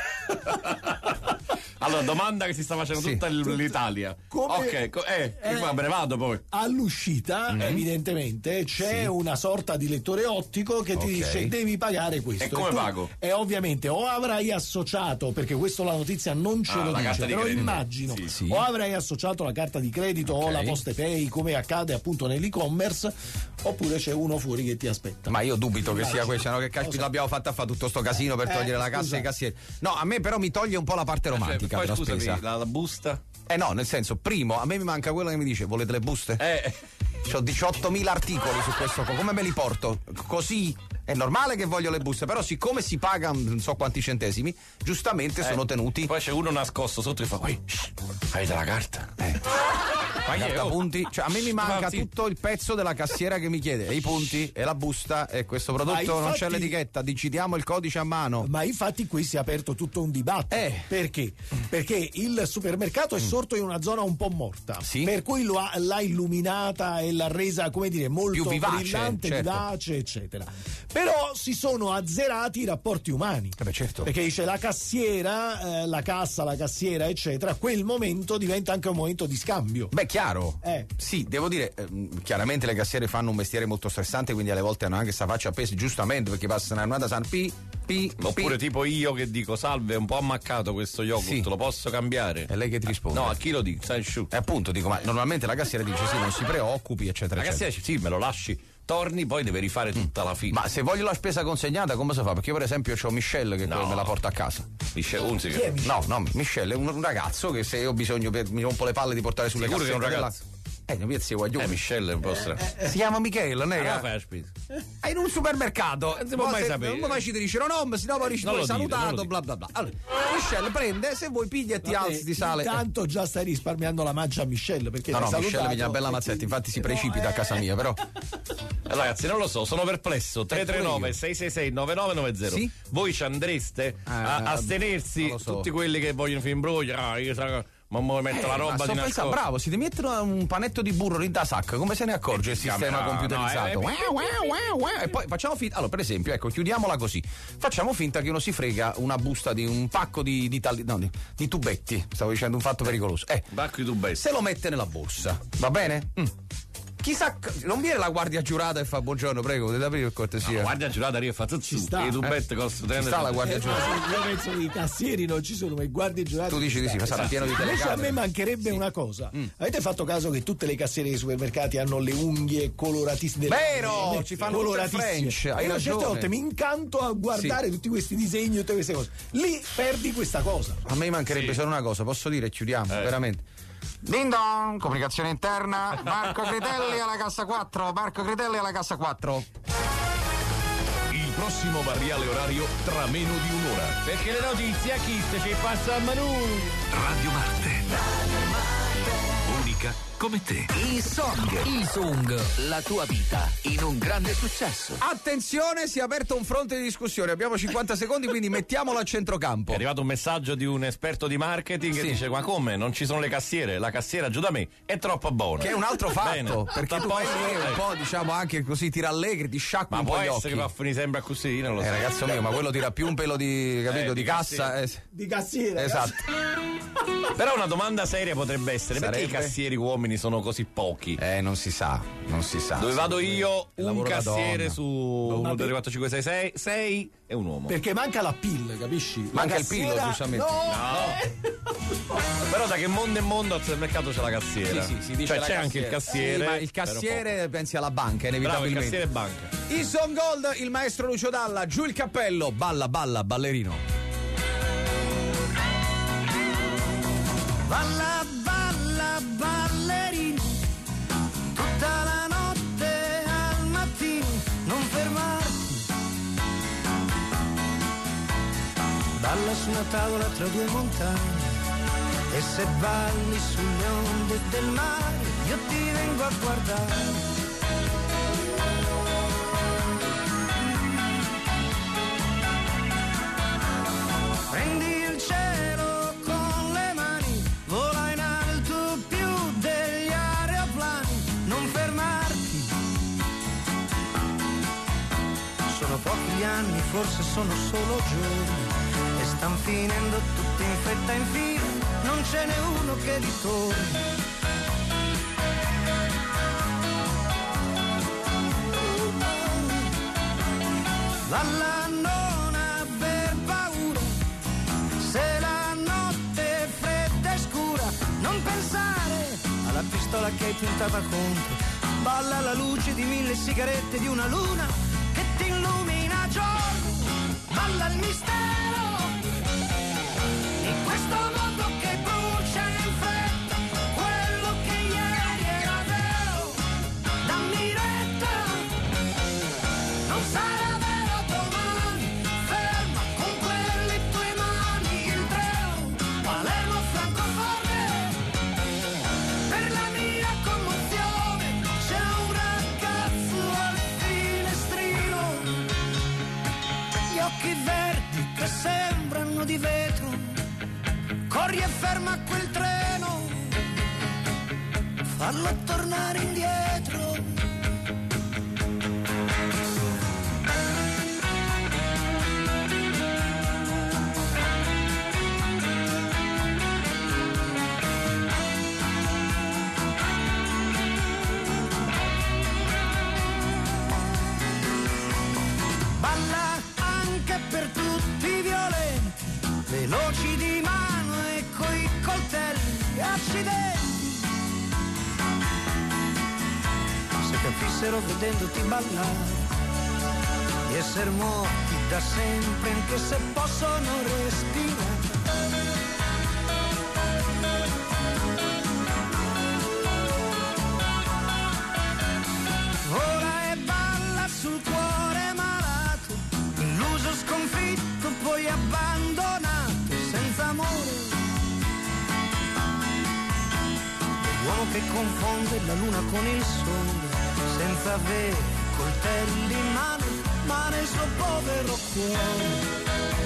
Allora, domanda che si sta facendo tutta l'Italia. Vado poi. All'uscita, evidentemente, c'è una sorta di lettore ottico che ti dice devi pagare questo. E come pago? E ovviamente o avrai associato, perché questo la notizia non ce lo dice, però immagino, o avrai associato la carta di credito o la PostePay, come accade appunto nell'e-commerce, oppure c'è uno fuori che ti aspetta. Ma io dubito che sia questo, no? Che caspita l'abbiamo fatta a fare tutto sto casino per togliere la cassa e i cassieri. No, a me però mi toglie un po' la parte romantica. Poi della scusami, spesa. la busta? No, nel senso, primo, a me mi manca quello che mi dice: volete le buste? C'ho 18.000 articoli su questo, come me li porto? Così? È normale che voglio le buste, però siccome si paga non so quanti centesimi, giustamente sono tenuti. Poi c'è uno nascosto sotto e fa: avete la carta? Carta punti, cioè a me mi manca tutto il pezzo della cassiera che mi chiede e i punti e la busta e questo prodotto infatti, non c'è l'etichetta, digitiamo il codice a mano. Ma infatti qui si è aperto tutto un dibattito. Perché? Perché il supermercato è sorto in una zona un po' morta, per cui l'ha illuminata e l'ha resa, come dire, molto più vivace, brillante, vivace, eccetera. Però si sono azzerati i rapporti umani. Certo. Perché dice la cassiera, la cassa, la cassiera, eccetera, quel momento diventa anche un momento di scambio. Beh, chiaro. Sì, devo dire, chiaramente le cassiere fanno un mestiere molto stressante, quindi alle volte hanno anche sta faccia appesa, giustamente, perché passano una giornata sanno oppure tipo io che dico: salve, è un po' ammaccato questo yogurt, lo posso cambiare? E lei che ti risponde? No, a chi lo dico? Sai asciutto. E appunto dico, ma normalmente la cassiera dice sì, non si preoccupi, eccetera, la cassiera dice sì, me lo lasci, torni, poi deve rifare tutta la fine. Ma se voglio la spesa consegnata come si fa? Perché io per esempio ho Michelle che me la porta a casa. Michelle? No, Michelle è un ragazzo che se io ho bisogno, mi rompo le palle di portare sulle cassette. Sicuro che è un ragazzo? Michelle è un po' strano. Si chiama Michele, non è? È in un supermercato. Non si può mai sapere. Non ci dice no, se no poi salutato, bla bla bla. Allora, Michelle prende, se vuoi piglia e ti alzi di sale. Intanto già stai risparmiando la mancia a Michelle, perché no, Michelle mi dà una bella mazzetta, infatti si precipita a casa mia, però. Ragazzi, non lo so, sono perplesso. 339 666 9990. Sì? Voi ci andreste a astenersi tutti quelli che vogliono fare imbroglio, ma metto la roba di nascosto. Bravo, si ti mettono un panetto di burro lì da sacca, come se ne accorge il sistema computerizzato? E poi facciamo finta, allora per esempio, ecco, chiudiamola così. Facciamo finta che uno si frega una busta di un pacco di tubetti, stavo dicendo un fatto pericoloso. Pacco di tubetti. Se lo mette nella borsa, va bene? Chissà, non viene la guardia giurata e fa buongiorno, prego, potete aprire per cortesia. La guardia giurata arriva e fa tutto i tubetti costano. Ci sta la guardia giurata. Io penso che i cassieri non ci sono, ma i guardie giurati. Tu dici di sì, sarà pieno di telecamere. A me mancherebbe una cosa. Avete fatto caso che tutte le cassiere dei supermercati hanno le unghie coloratissime? Vero, ci fanno French. Hai ragione. Certe volte mi incanto a guardare tutti questi disegni, tutte queste cose. Lì perdi questa cosa. A me mancherebbe solo una cosa, posso dire, chiudiamo, veramente. Ding dong, comunicazione interna. Marco Critelli alla cassa 4. Il prossimo variale orario tra meno di un'ora. Perché le notizie a chi ci passa a Manu. Radio Marte. Unica come te. Il song, la tua vita in un grande successo. Attenzione, si è aperto un fronte di discussione. Abbiamo 50 secondi, quindi mettiamolo a centrocampo. È arrivato un messaggio di un esperto di marketing che dice: ma come? Non ci sono le cassiere? La cassiera giù da me è troppo buona. Che è un altro fatto. Bene. Perché tu un po', diciamo, anche così ti rallegri, ti sciacqui un po' gli occhi. Ma può essere che va a finire sempre così? Non lo so. Ragazzo mio, ma quello tira più un pelo di, capito, di cassa. Di cassiera. Esatto. Però una domanda seria potrebbe essere: perché i cassieri uomini sono così pochi? Non si sa. Dove vado io, un cassiere su 1, 2, 3, 4, 5, 6 è un uomo. Perché manca la PIL, capisci? Manca il pillo, giustamente. No. Però da che mondo è mondo al supermercato c'è la cassiera. Sì, si dice, cioè c'è anche il cassiere. Ma il cassiere pensi alla banca, inevitabilmente. Bravo, il cassiere è banca. Il Song Gold, il maestro Lucio Dalla, giù il cappello, balla, ballerino. Balla, ballerino, tutta la notte al mattino, non fermarti. Balla su una tavola tra due montagne, e se balli sulle onde del mare, io ti vengo a guardare. Prendi il cielo con le mani, vola in alto più degli aeroplani, non fermarti. Sono pochi gli anni, forse sono solo giorni, e stan finendo tutti in fretta in fila, non ce n'è uno che ritorni. Lalla, non aver paura, se la notte è fredda e scura, non pensare alla pistola che hai puntata contro, balla alla luce di 1000 sigarette di una luna che ti illumina a giorno, balla il mistero in questo mondo che brucia in fretta. occhi verdi che sembrano di vetro, corri e ferma quel treno, fallo tornare indietro. Balla anche per tutti i violenti, veloci di mano e coi coltelli, accidenti. Se capissero vedendoti ballare di essere morti da sempre, anche se possono respirare. Vola e balla sul cuore malato, illuso, sconfitto, poi abbandonato, senza amore. L'uomo che confonde la luna con il sole, senza avere coltelli in mano, ma nel suo povero cuore.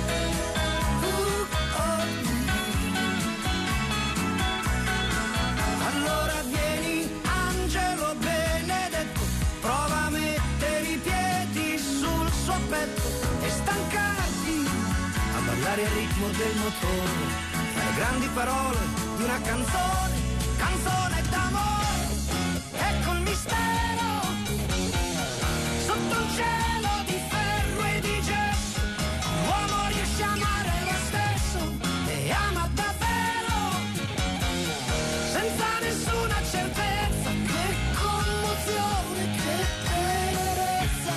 Allora vieni, angelo benedetto, prova a mettere i piedi sul suo petto e stancarti a ballare al ritmo del motore, le grandi parole di una canzone, canzone d'amore. Ecco il mistero sotto un cielo di ferro e di gesso, l'uomo riesce a amare lo stesso e ama davvero, senza nessuna certezza. Che commozione, che tenerezza.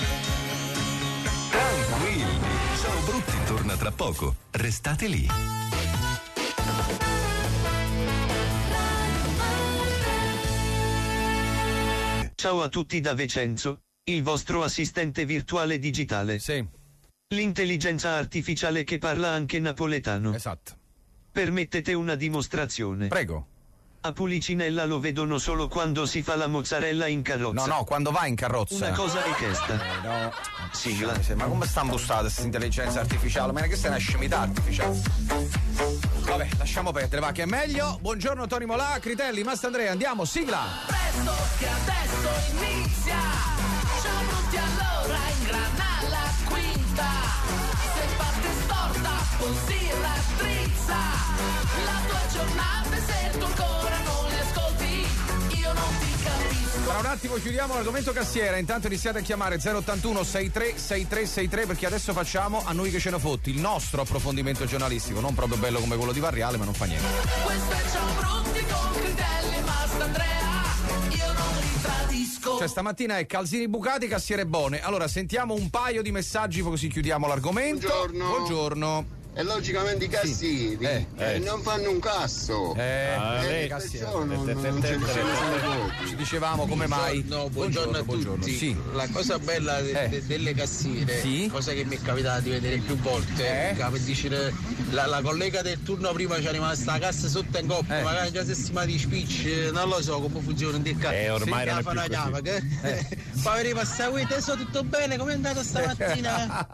Tranquilli, Ciao Brutti torna tra poco. Restate lì. Ciao a tutti da Vincenzo, il vostro assistente virtuale digitale. Sì. L'intelligenza artificiale che parla anche napoletano. Esatto. Permettete una dimostrazione? Prego. A Pulicinella lo vedono solo quando si fa la mozzarella in carrozza. No, quando va in carrozza. Una cosa richiesta. No. Sigla. Ma come sta imbustata questa intelligenza artificiale? Ma che questa è una scemità artificiale. Vabbè, lasciamo perdere, va che è meglio. Buongiorno Tony Molà, Critelli, Mastandrea, andiamo, sigla. Presto che adesso inizia. Ciao Brutti, allora ingrana la quinta. Se parte storta, così raddrizza. La tua giornata, se tu ancora non li ascolti, io non ti capisco. Tra un attimo chiudiamo l'argomento cassiera, intanto iniziate a chiamare 081 63 6363 perché adesso facciamo A noi che ce ne fotti, il nostro approfondimento giornalistico, non proprio bello come quello di Varriale, ma non fa niente. Questo è Ciao Brutti con Critelli e Mastandrea, io non li tradisco. Cioè stamattina è Calzini Bucati, cassiere Bone. Allora sentiamo un paio di messaggi così chiudiamo l'argomento. Buongiorno. E logicamente i cassini non fanno un cazzo. Perciò non ci dicevamo come mai. No, buongiorno a tutti. Sì. La cosa bella delle cassiere, cosa che mi è capitata di vedere più volte, dice la collega del turno prima c'è rimasta la cassa sotto in coppa, magari già settimana di speech, non lo so come funziona in cazzo. Ormai non è più così. Poi arriva a sapere, adesso tutto bene, come è andato stamattina?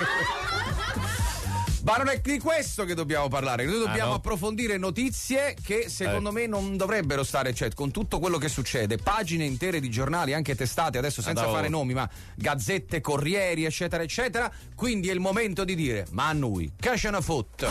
Ma non è di questo che dobbiamo parlare, noi dobbiamo approfondire notizie che secondo me non dovrebbero stare, cioè con tutto quello che succede, pagine intere di giornali, anche testate, adesso senza fare nomi, ma gazzette, corrieri, eccetera, eccetera, quindi è il momento di dire, ma a noi, che ce ne fotte?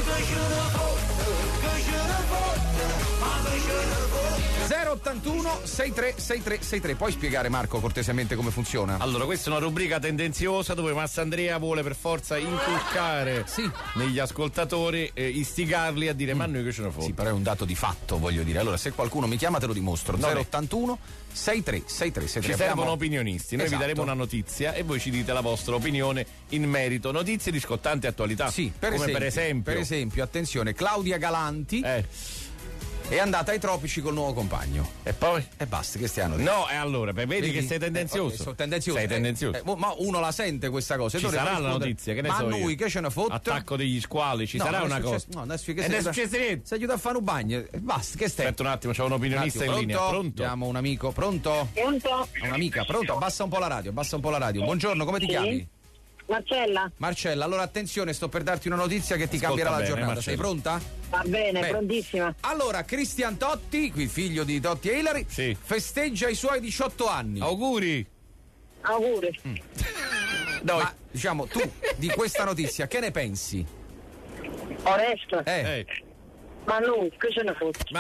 081 63 6363. Puoi spiegare, Marco, cortesemente come funziona? Allora, questa è una rubrica tendenziosa dove Mastandrea vuole per forza inculcare negli ascoltatori, istigarli a dire ma noi che ce ne fotte. Sì, però è un dato di fatto, voglio dire. Allora, se qualcuno mi chiama te lo dimostro. 081 63 6363. Ci servono opinionisti, noi vi daremo una notizia e voi ci dite la vostra opinione in merito. Notizie di scottante attualità. Sì, per esempio, attenzione, Claudia Galanti è andata ai tropici col nuovo compagno. E poi? E basta, che stiano? No, e allora, vedi che sei tendenzioso. Sono tendenzioso. Sei tendenzioso. Ma uno la sente questa cosa. Ci sarà la notizia, che ne ma so noi io. Che ce ne fotte? Attacco degli squali, ci sarà una cosa. No, adesso che non è successo niente. Sei aiutato a fare un bagno. Basta, che stai? Aspetta un attimo, c'è un opinionista in linea. Pronto? Abbiamo un amico, pronto? Pronto? Un'amica, pronto? Abbassa un po' la radio, Buongiorno, come ti chiami? Marcella, allora attenzione, sto per darti una notizia che ti cambierà la giornata. Marcella. Sei pronta? Va bene, prontissima. Allora, Cristian Totti, qui figlio di Totti e Hilary, festeggia i suoi 18 anni. Auguri. Ma diciamo, tu di questa notizia che ne pensi? Onesto. Ma lui, che ce ne fotte? Ma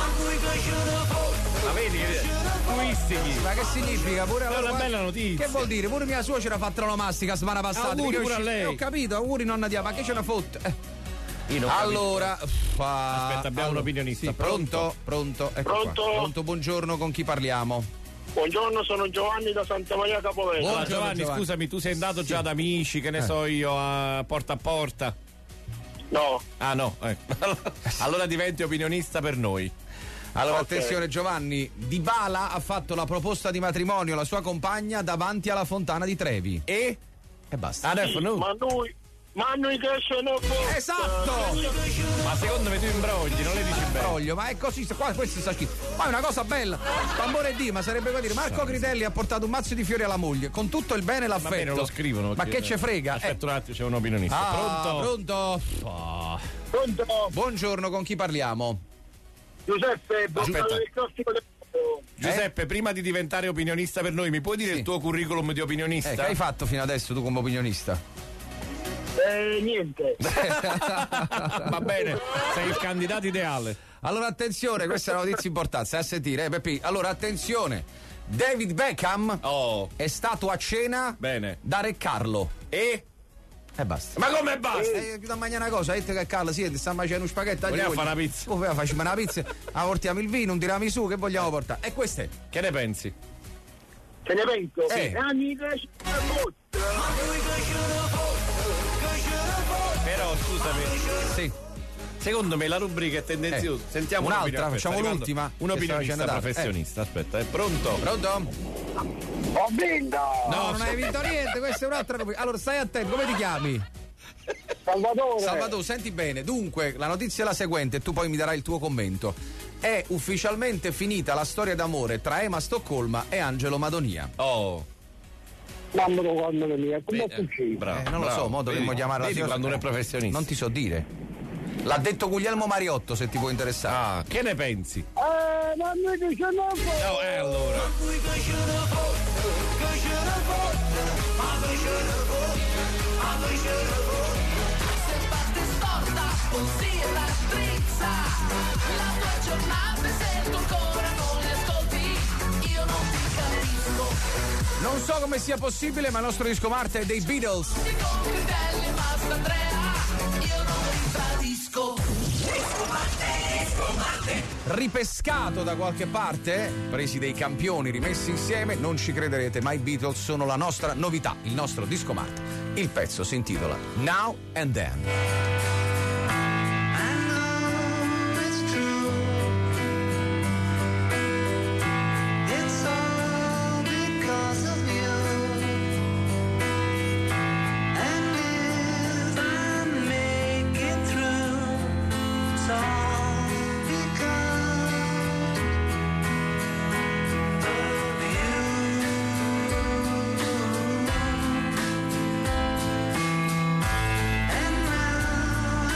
vedi, tuistichi. Ma che significa? Pure è una bella notizia. Che vuol dire? Pure mia suocera ha fatto l'onomastica settimana passata. Auguri pure a lei. Ho capito, auguri nonna Dia, ma che ce ne fotte? Allora, aspetta, abbiamo un opinionista. Sì, pronto? Ecco pronto, buongiorno, con chi parliamo? Buongiorno, sono Giovanni da Santa Maria Capovetere. Allora, Giovanni, scusami, tu sei andato già da amici, che ne so io, a porta? No. Ah no, allora diventi opinionista per noi. Allora attenzione Giovanni, Dybala ha fatto la proposta di matrimonio alla sua compagna davanti alla fontana di Trevi. E basta. Ma noi che sono esatto! Ma secondo me tu imbrogli, non le dici bene. Imbroglio, ma è così, questo sta scritto. Ma è una cosa bella. Tambore D, ma sarebbe come dire Marco Critelli ha portato un mazzo di fiori alla moglie, con tutto il bene e l'affetto. Ma non lo scrivono. Ma che ce frega? Aspetta un attimo, c'è un opinionista. Pronto? Buongiorno, con chi parliamo? Giuseppe, Giuseppe, prima di diventare opinionista per noi, mi puoi dire il tuo curriculum di opinionista? Che hai fatto fino adesso tu come opinionista? Niente. Va bene, sei il candidato ideale. Allora attenzione, questa è una notizia importante, stai a sentire, Peppi. Allora attenzione, David Beckham è stato a cena da Re Carlo. E basta. Ma come basta? Da mangiare una cosa, detto che Carlo sta facendo un spaghetto. Vogliamo fare una pizza? Facciamo una pizza, portiamo il vino, un tiramisù, che vogliamo portare? E queste? Che ne pensi? Che ne penso? Però scusami. Sì. Secondo me la rubrica è tendenziosa. Sentiamo un'altra, facciamo l'ultima. Un opinionista professionista. Aspetta, è pronto? Ho vinto! No, non hai vinto niente, questa è un'altra rubrica. Allora stai attento, come ti chiami? Salvatore, senti bene. Dunque, la notizia è la seguente, e tu poi mi darai il tuo commento. È ufficialmente finita la storia d'amore tra Emma Stoccolma e Angelo Madonia. Mamma mia, come non lo so, mo dovremmo chiamare la quando uno è professionista. Non ti so dire. L'ha detto Guglielmo Mariotto, se ti può interessare. Che ne pensi? Ma noi che ce ne allora. Se parte storta, così la strizza. La tua giornata se il tuo ancora non le ascolti, io non ti capisco. Non so come sia possibile, ma il nostro disco Marte è dei Beatles. Ripescato da qualche parte, presi dei campioni, rimessi insieme, non ci crederete, ma i Beatles sono la nostra novità, il nostro disco Marte. Il pezzo si intitola Now and Then. And now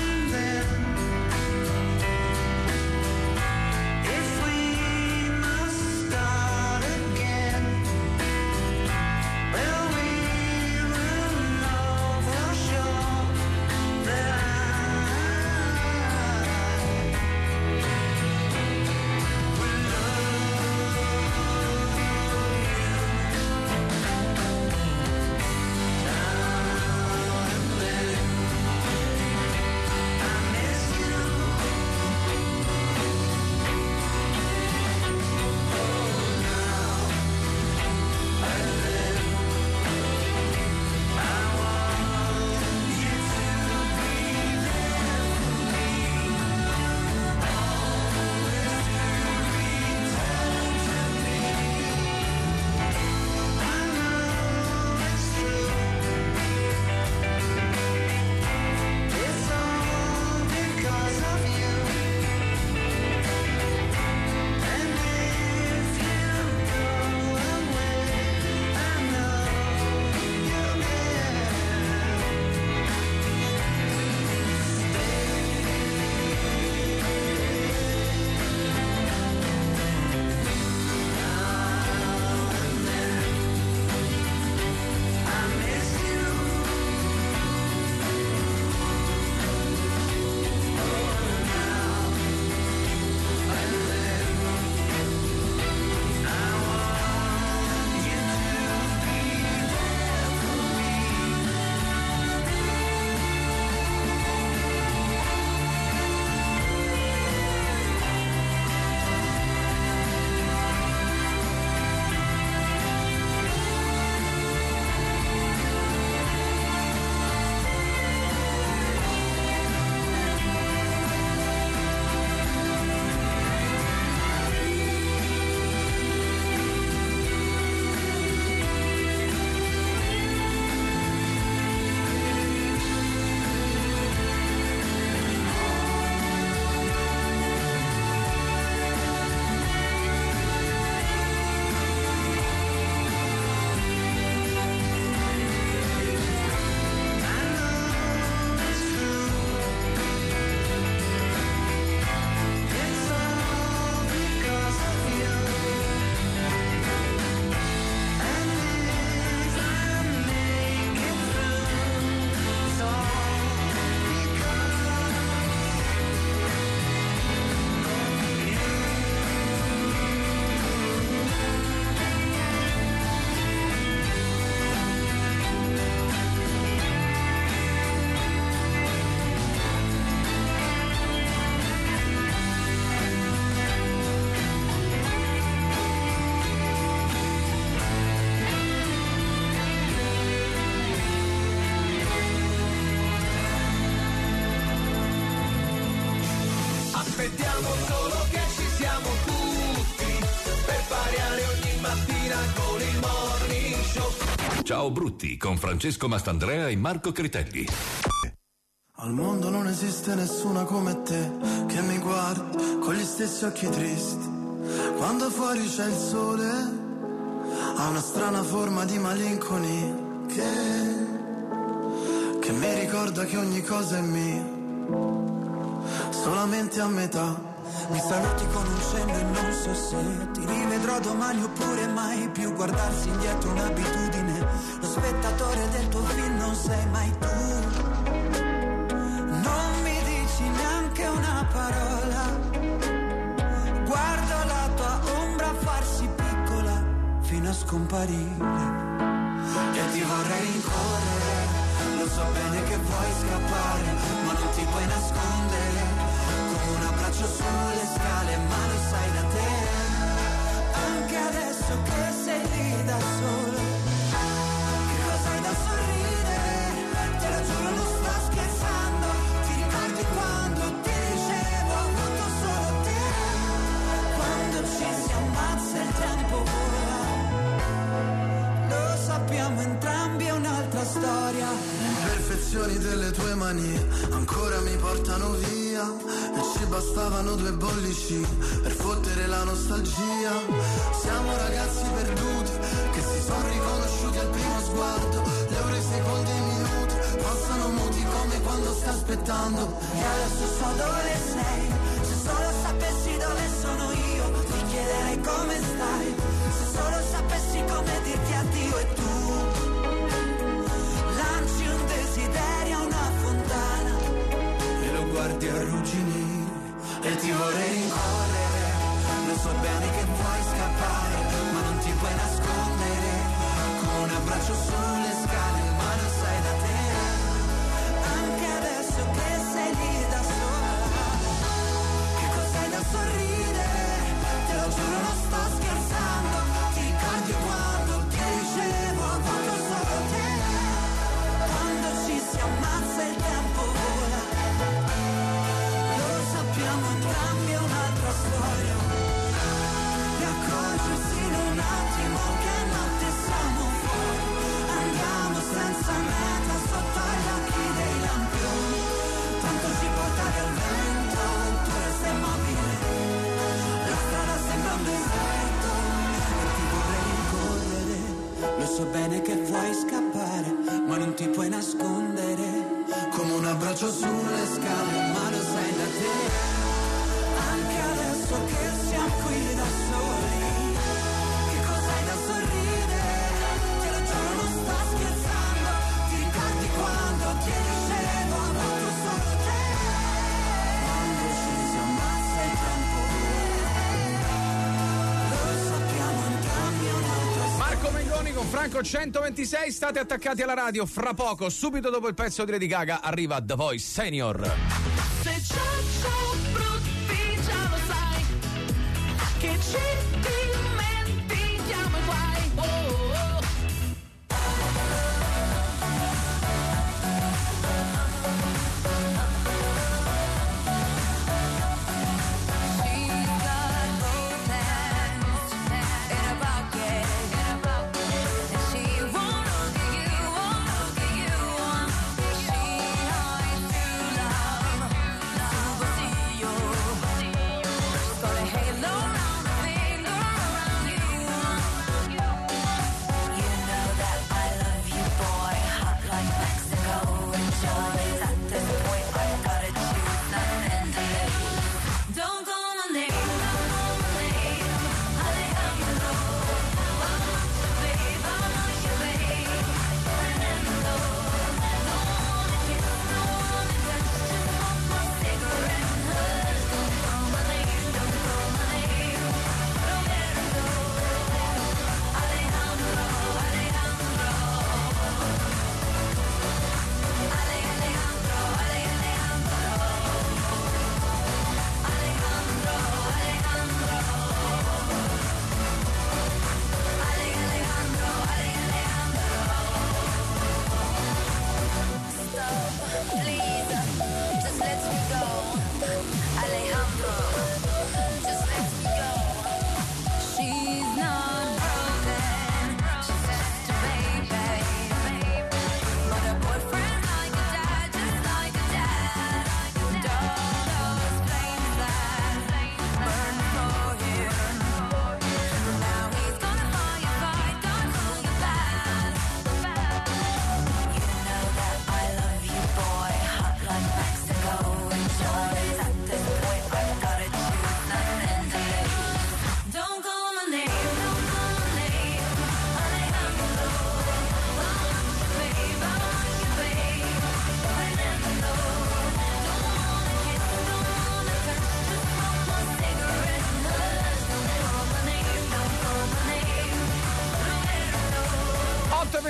Amo solo che ci siamo tutti per variare ogni mattina con il Morning Show. Ciao Brutti con Francesco Mastandrea e Marco Critelli. Al mondo non esiste nessuna come te che mi guardi con gli stessi occhi tristi. Quando fuori c'è il sole ha una strana forma di malinconia che mi ricorda che ogni cosa è mia, solamente a metà. Mi saluti con un cenno e non so se ti rivedrò domani oppure mai più. Guardarsi indietro un'abitudine, lo spettatore del tuo film non sei mai tu. Non mi dici neanche una parola, guardo la tua ombra farsi piccola fino a scomparire. E ti vorrei rincorrere, lo so bene che vuoi scappare, ma non ti puoi nascondere, come un abbraccio sulle scale, ma lo sai da te, anche adesso che sei lì da solo. Che cosa hai da sorridere, te lo giuro non sto scherzando, ti ricordi quando ti dicevo ho avuto solo te, quando ci si ammazza il tempo vola, lo sappiamo entrambi è un'altra storia. Le imperfezioni delle tue manie ancora mi portano via, e ci bastavano 2 bollicine per fottere la nostalgia. Siamo ragazzi perduti che si sono riconosciuti al primo sguardo, le ore, i secondi, i minuti passano muti come quando stai aspettando. E adesso so dove sei, se solo sapessi dove sono io ti chiederei come stai, se solo sapessi come dirti addio. E tu lanci un desiderio a una fontana e lo guardi arrugginire, e ti vorrei rincorrere, lo so bene che vuoi scappare, ma non ti puoi nascondere, con un abbraccio sulle scale, ma lo sai da te, anche adesso che sei lì da sola. che cos'hai da sorridere, te lo giuro non sto scherzando, ti ricordi quando ti dicevo ho avuto solo te, Quando ci si ammazza il tempo vola, lo sappiamo entrambi è un'altra storia. E accorgersi in un attimo che notte siamo fuori, andiamo senza meta sotto gli occhi dei lampioni, tanto ci portavi al vento, tu resti immobile, la strada sembra un deserto, e ti vorrei rincorrere, lo so bene che vuoi scappare, ma non ti puoi nascondere, come un abbraccio sulle scale, ma lo sai da te, anche adesso che siamo qui da soli. Che cosa hai da sorridere, te lo giuro non sto scherzando, ti ricordi quando ti dicevo ho avuto solo te, quando ci si ammazza il tempo lo sappiamo entrambi è un'altra storia. Marco Mengoni con Franco 126, state attaccati alla radio, fra poco, subito dopo il pezzo di Lady Gaga, arriva The Voice Senior. Se ciao brutti già lo sai, che ci dimentichiamo i guai. Oh, oh, oh. Got a halo round her finger.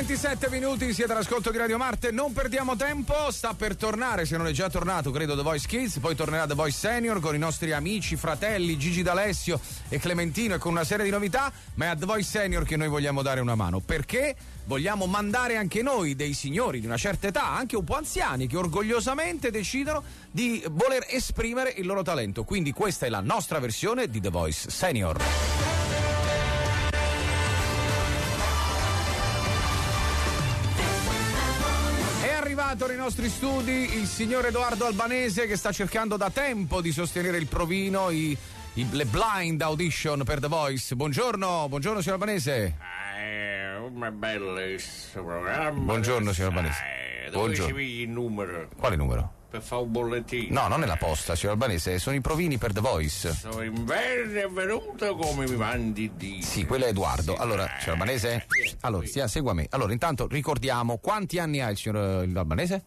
27 minuti, siete all'ascolto di Radio Marte, non perdiamo tempo, sta per tornare, se non è già tornato, credo, The Voice Kids, poi tornerà The Voice Senior con i nostri amici, fratelli, Gigi D'Alessio e Clementino, e con una serie di novità, ma è a The Voice Senior che noi vogliamo dare una mano, perché vogliamo mandare anche noi dei signori di una certa età, anche un po' anziani, che orgogliosamente decidono di voler esprimere il loro talento, quindi questa è la nostra versione di The Voice Senior. Nei nostri studi il signor Edoardo Albanese, che sta cercando da tempo di sostenere il provino, le blind audition per The Voice. Buongiorno signor Albanese. Un bellissimo programma. Buongiorno signor Albanese. Dove ci pigli il numero? Quale numero? Per fare un bollettino. No, non è la posta, signor Albanese, sono i provini per The Voice. Sono inverno è venuto come mi mandi di. Sì, quello è Edoardo. Allora, signor Albanese, allora, segua me. Allora, intanto ricordiamo quanti anni ha il signor Albanese?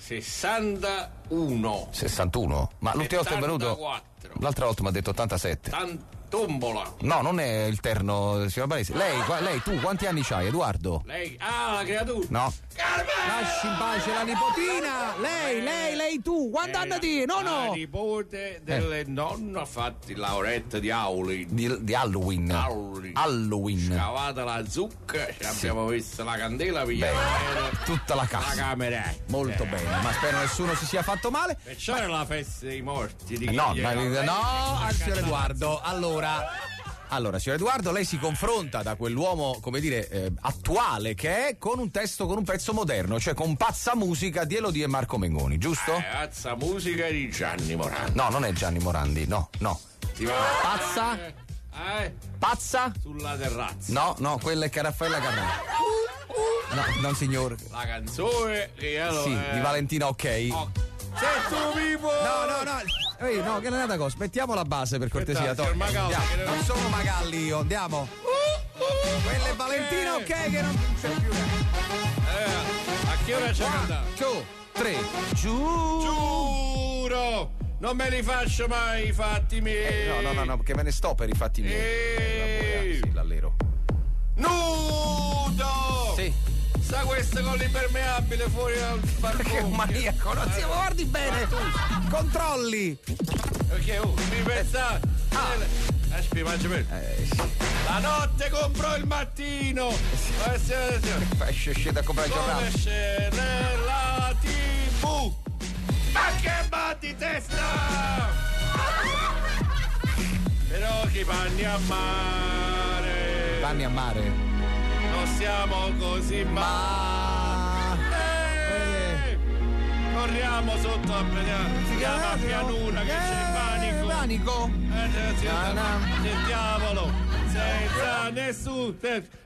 61. 61? Ma l'ultima volta è venuto. L'altra volta mi ha detto 87. Tombola. No, non è il terno, signor Albanese. Lei, tu quanti anni c'hai, Edoardo? Lei, la creatura. No. Carmen! Lasci in pace la nipotina! Lei, tu, quanti anni ti? No! La nipote del nonno ha fatto il laureato di Halloween. Di Halloween. Halloween. Scavata la zucca, abbiamo visto la candela, pigliata tutta la casa. La camera. Molto bene, ma spero nessuno si sia fatto male. E c'era la festa dei morti di no, al signor Edoardo. Allora, signor Edoardo, lei si confronta da quell'uomo, come dire, attuale che è, con un pezzo moderno, cioè con Pazza Musica di Elodie e Marco Mengoni, giusto? Pazza Musica di Gianni Morandi. No, non è Gianni Morandi, no. Pazza? Pazza? Sulla terrazza. No, quella è Raffaella Carrà. No, non signor. La canzone che io sì, di Valentina Ok. Sei tu vivo! No, che non è una cosa, mettiamo la base per cortesia. Non sono Magalli io, andiamo. Quella è Valentina Ok che non c'è più. A che ora c'è cantato? 2, 3, giuro! Non me li faccio mai i fatti miei! No, che me ne sto per i fatti miei. Sì, l'allero. Nudo! Sì. Sta questo con l'impermeabile fuori dal balcone. Che maniaco, non si guardi bene. Controlli. Perché mi pensa. La notte compro il mattino. Scende a comprare il giornale. Esce nella TV. Ma che mal di testa! Però che panni a mare. Panni a mare. Non siamo così male. Corriamo sotto a prendere. Si chiama pianura che c'è il panico. Sentiamolo. Senza nessuno.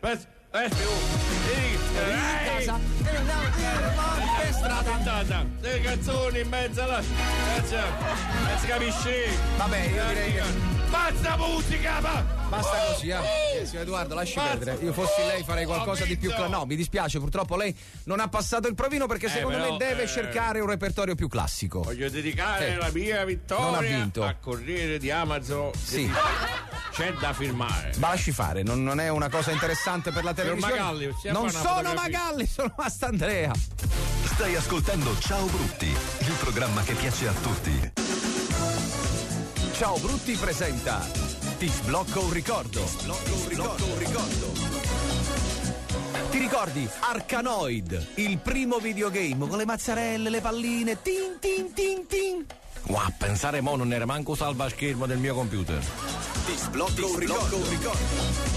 Le canzoni in mezzo alla. Si capisce. Vabbè, io direi che. Basta musica! Basta così, signor Edoardo, lasci perdere. Io fossi lei farei qualcosa di più classico. No, mi dispiace, purtroppo lei non ha passato il provino perché secondo me deve cercare un repertorio più classico. Voglio dedicare la mia vittoria a Corriere di Amazon. Sì. C'è da firmare. Ma lasci fare, non è una cosa interessante per la televisione. Magalli, non sono Magalli, sono Mastandrea. Stai ascoltando Ciao Brutti, il programma che piace a tutti. Ciao Brutti presenta Ti sblocco un ricordo. Ti ricordi Arkanoid, il primo videogame con le mazzarelle, le palline, tin tin tin tin. Wow, pensare mo non era manco salva schermo del mio computer. Ti sblocco un ricordo.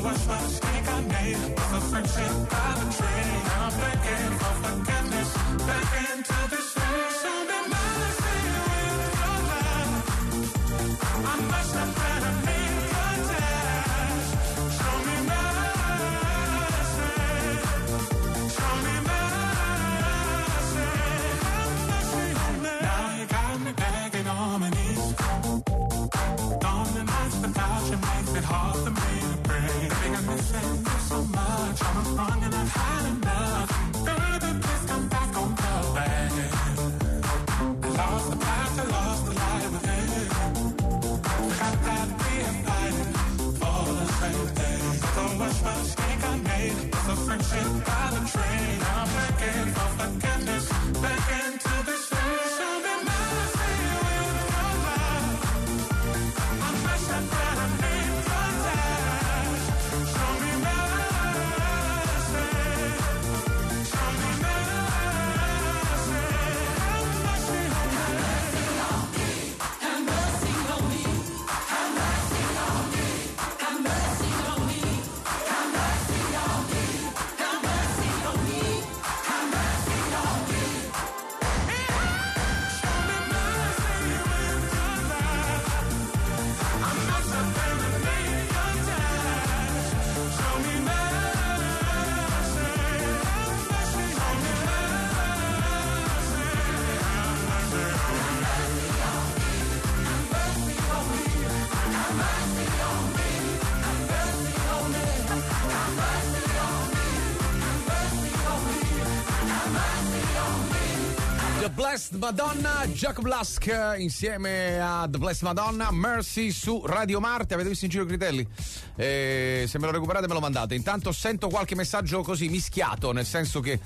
much mistake I made with a friendship by the train. I'm begging for forgiveness, begging to be saved. Show me mercy with your love. I must have been a million times. Show me mercy. Show me mercy. Have mercy on me. Now you got me begging on my knees. Lonely nights without you makes it hard for me to breathe. Baby, I'm missing you so much. I'm wrong and I've had enough. Baby, please come back on the way. I lost the path, I lost the light within. Forgot that we are fighting for the same thing. So much mistake I made with a friendship by the train. I'm begging for forgiveness, begging to be saved. Show me mercy with your love. I must have been a million times. Show me mercy. Show me mercy. Have mercy on me. Have mercy on me. Have mercy on me. Have mercy on me. Have mercy on me. Have mercy on me. Have mercy on me. Show me mercy with your love. I must have been a million times. Show me mercy. Have mercy on me. The Blessed Madonna, Jacob Lusk insieme a The Blessed Madonna, Mercy su Radio Marte. Avete visto in giro Critelli? Se me lo recuperate me lo mandate. Intanto sento qualche messaggio così mischiato, nel senso che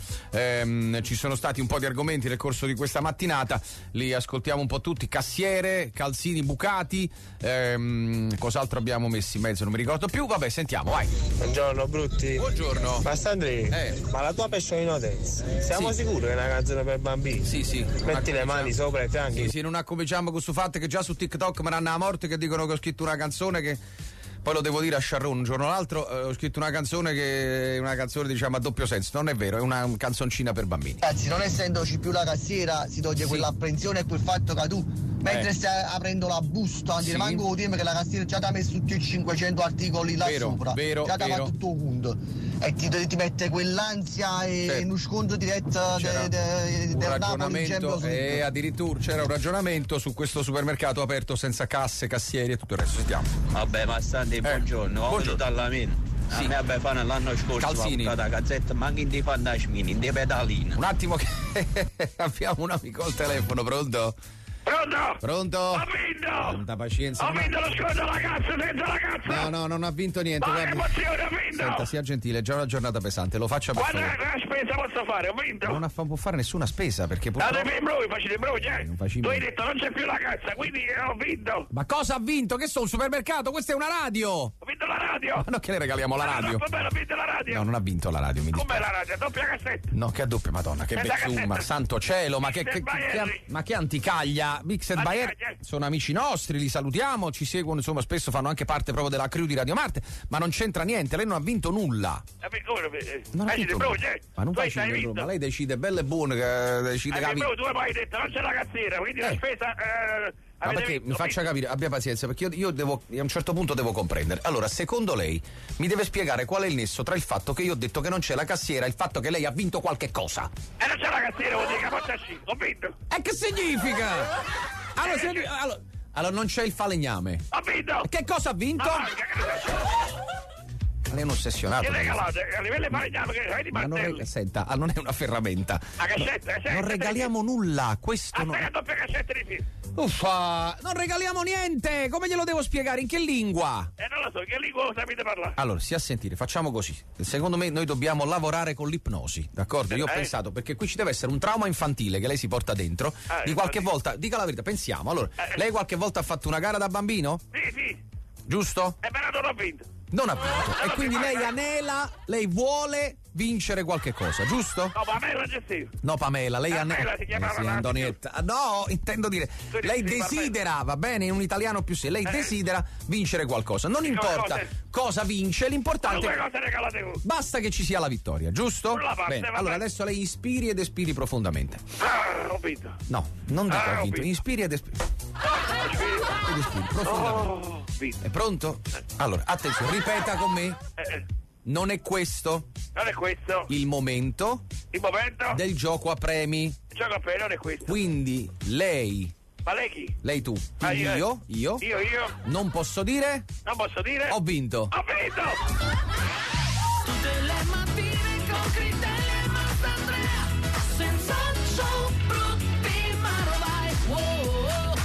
ci sono stati un po' di argomenti nel corso di questa mattinata, li ascoltiamo un po' tutti. Cassiere, calzini bucati, cos'altro abbiamo messo in mezzo, non mi ricordo più. Vabbè, sentiamo, vai. Buongiorno brutti. Buongiorno. Bastandri, ma la tua personalità, siamo sicuri che è una canzone per bambini? Sì. Metti le mani sopra i fianchi. Sì, non accominciamo con questo fatto che già su TikTok mi danno la morte che dicono che ho scritto una canzone che poi lo devo dire a Sharron un giorno o l'altro, ho scritto una canzone che è una canzone diciamo a doppio senso. Non è vero, è una canzoncina per bambini. Ragazzi, non essendoci più la cassiera si toglie quell'apprensione e quel fatto che tu mentre stai aprendo la busta non ti manco il tempo che la cassiera già ti ha messo tutti i 500 articoli là sopra, già ti ha fatto tutto punto e ti mette quell'ansia e uno sconto diretto del Napoli e addirittura c'era un ragionamento su questo supermercato aperto senza casse, cassieri e tutto il resto. Sentiamo. Vabbè, ma Sandi, buongiorno. Ho dalla mia. Sì. A me vabbè fanno l'anno scorso calzini da cazzetta, ma anche in dei fantasmini, in dei pedalini. Un attimo che abbiamo un amico al telefono. Pronto? Pronto? Ho vinto! Tanta pazienza. Ho vinto lo sconto alla cazzo, senza la cazzo! No, non ha vinto niente. Ma che emozione, ho vinto! Senta, sia gentile, è già una giornata pesante, lo faccia per favore. Quanta spesa posso fare? Ho vinto! Non può fare nessuna spesa perché purtroppo... Date i brui, facete i brui, Tu hai detto non c'è più la cazza, quindi ho vinto! Ma cosa ha vinto? Che sto un supermercato? Questa è una radio! Ho vinto la radio! Ma no, che ne regaliamo la radio? Va bene, ho vinto la radio! No, non ha vinto la radio, mi dispiace. Com'è la radio? Doppia cassetta? No, che a doppia, madonna, che bezzumma, santo cielo, ma che anticaglia, Mixed by sono amici nostri, li salutiamo, ci seguono, insomma, spesso fanno anche parte proprio della crew di Radio Marte, ma non c'entra niente, lei non ha vinto nulla. Non ha vinto nulla. Ma non faccio ma lei decide belle e buone che decide tu hai detto non c'è la cassiera, quindi la spesa ma perché mi faccia capire, abbia pazienza, perché io devo a un certo punto devo comprendere. Allora, secondo lei mi deve spiegare qual è il nesso tra il fatto che io ho detto che non c'è la cassiera e il fatto che lei ha vinto qualche cosa. E non c'è la cassiera, vuol dire che ho vinto. E che significa? Allora non c'è il falegname. Ho vinto! Che cosa ha vinto? Lei è un ossessionato. Che regalate? A livello falegname che hai di martelli. Senta, non è una ferramenta. La cassetta, non regaliamo nulla, questo no. Doppia cassetta di film. Uffa, non regaliamo niente! Come glielo devo spiegare? In che lingua? Non lo so, che lingua sapete parlare? Allora, stia a sentire, facciamo così. Secondo me noi dobbiamo lavorare con l'ipnosi, d'accordo? Io ho pensato, perché qui ci deve essere un trauma infantile che lei si porta dentro, di qualche volta, dica la verità, pensiamo. Allora, lei qualche volta ha fatto una gara da bambino? Sì. Giusto? Però non ho vinto. Non ha vinto. E quindi lei anela, lei vuole vincere qualche cosa, giusto? No, Pamela gestì. No, Pamela, lei si chiamava Antonietta. No, intendo dire, lei desidera, va bene, in un italiano più sì, lei desidera vincere qualcosa. Non importa cosa vince, l'importante basta che ci sia la vittoria, giusto? Bene, allora adesso lei ispiri ed espiri profondamente. Ho vinto. No, non dico ho vinto, inspiri ed espiri. Ed espiri profondamente. È pronto? Allora, attenzione, ripeta con me. Non è questo il momento del gioco a premi. Il gioco a premi non è questo. Quindi lei. Ma lei chi? Lei tu. Io. Non posso dire? Ho vinto. Tutte le mattine con Critelli e Mastandrea, senza show brutti ma lo vai. Wow.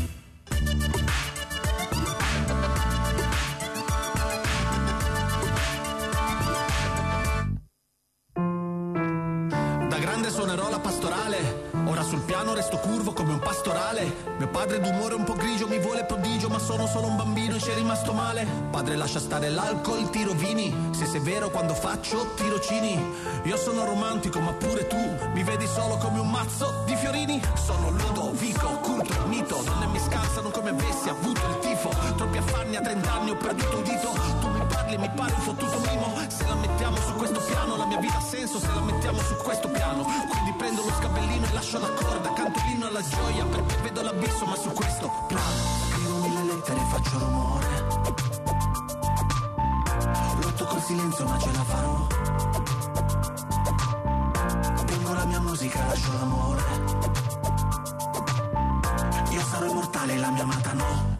Da grande suonerò la pastorale, ora sul piano resto curvo come un pastorale. Mio padre d'umore un po' grigio mi vuole prodigio, ma sono solo un bambino e ci è rimasto male. Padre lascia stare l'alcol, tiro vini, se sei vero quando faccio tirocini. Io sono romantico ma pure tu mi vedi solo come un mazzo di fiorini. Sono Ludovico, culto, mito, donne mi scansano come avessi avuto il tifo. Troppi affanni a 30 anni ho perduto un dito. Tu mi parli e mi pare un fottuto mimo. Se la mettiamo su questo piano la mia vita ha senso, se la mettiamo su questo piano. Quindi prendo lo scabellino e lascio la corda, canto l'inno alla gioia perché vedo l'abisso, ma su questo piano scrivo 1000 lettere e faccio rumore. Lotto col silenzio ma ce la farò. Tengo la mia musica, lascio l'amore. Io sarò immortale, la mia amata no.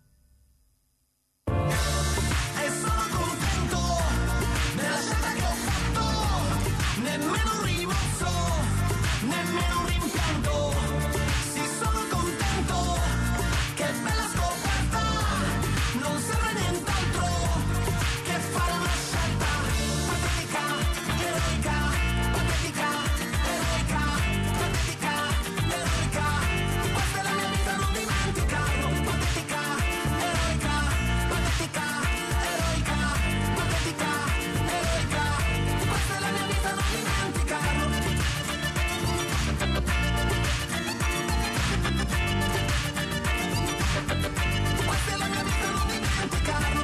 E sono contento della scelta che ho fatto. Nemmeno un rimorso, nemmeno un rimpianto. Sì, sono contento, che bella scoperta. Non serve nient'altro che fare una scelta patetica, eroica, patetica, eroica, patetica, eroica. Questa è la mia vita, non dimenticarlo. Patetica, eroica, patetica, eroica, patetica, eroica. Questa è la mia vita, non dimenticarlo. Questa è la mia vita, non dimenticarlo.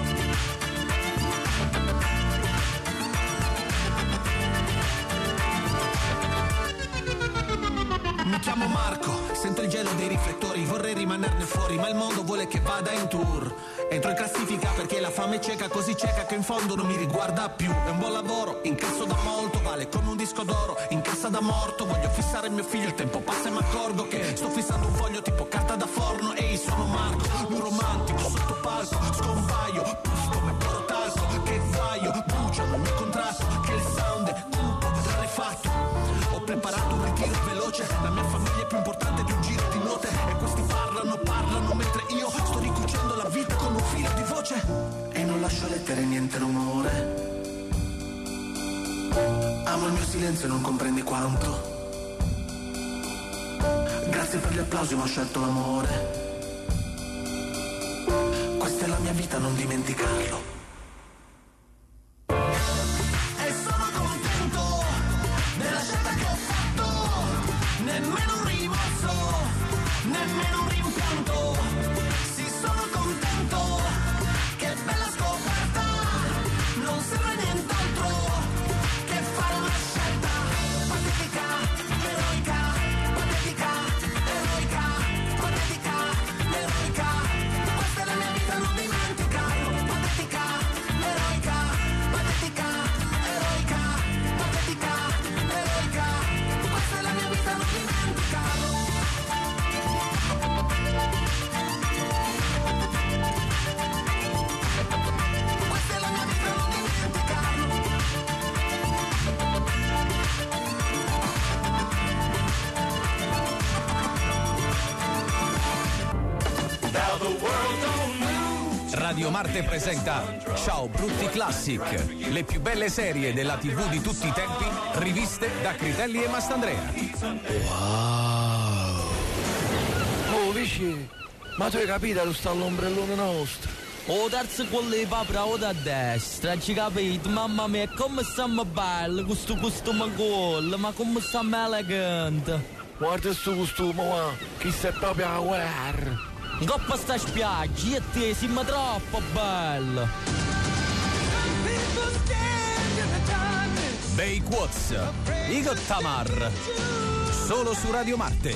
Mi chiamo Marco, sento il gelo dei riflettori, vorrei rimanerne fuori, ma il mondo vuole che vada in tour. Entro in classifica perché la fame è cieca, così cieca che in fondo non mi riguarda più. È un buon lavoro, incasso da molto, vale come un disco d'oro, in cassa da morto. Voglio fissare mio figlio, il tempo passa e mi accorgo che sto fissando un foglio tipo carta da forno. Ehi, sono Marco, un romantico sotto palco, scompaio, puff come porotalco. Che guaio, bruciano il mio contratto, che il sound è cupo, rarefatto. Ho preparato un ritiro veloce, la mia famiglia è più importante di un giro di note. E questi parlano mentre io sto ricucendo la vita con un filo di voce. E non lascio lettere, niente rumore. Amo il mio silenzio e non comprendi quanto. Grazie per gli applausi ma ho scelto l'amore. Questa è la mia vita, non dimenticarlo. E sono contento della scelta che ho fatto. Nemmeno un rimorso, nemmeno un rimpianto. Sì, sono contento, che bella scoperta. Non serve nient'altro che fare una scelta patetica, eroica, patetica, eroica, patetica, eroica. Questa è la mia vita, non dimenticarlo. Patetica, eroica, patetica, eroica, patetica, eroica. Questa è la mia vita, non dimenticarlo. Questa è la mia vita, non dimenticarlo. Radio Marte presenta Ciao Brutti Classic, le più belle serie della TV di tutti i tempi, riviste da Critelli e Mastandrea. Wow! Oh, vicino, ma tu hai capito dove sta l'ombrellone nostro? O terzo quello di papra o da destra, ci capite? Mamma mia, come stiamo belli, questo costume gol, ma come stiamo elegante. Guarda sto costume, ma chi sei proprio a guerra. Coppa sta spiaggia, e te siamo troppo belli. Bei Quoz, Igor Tamar, solo su Radio Marte.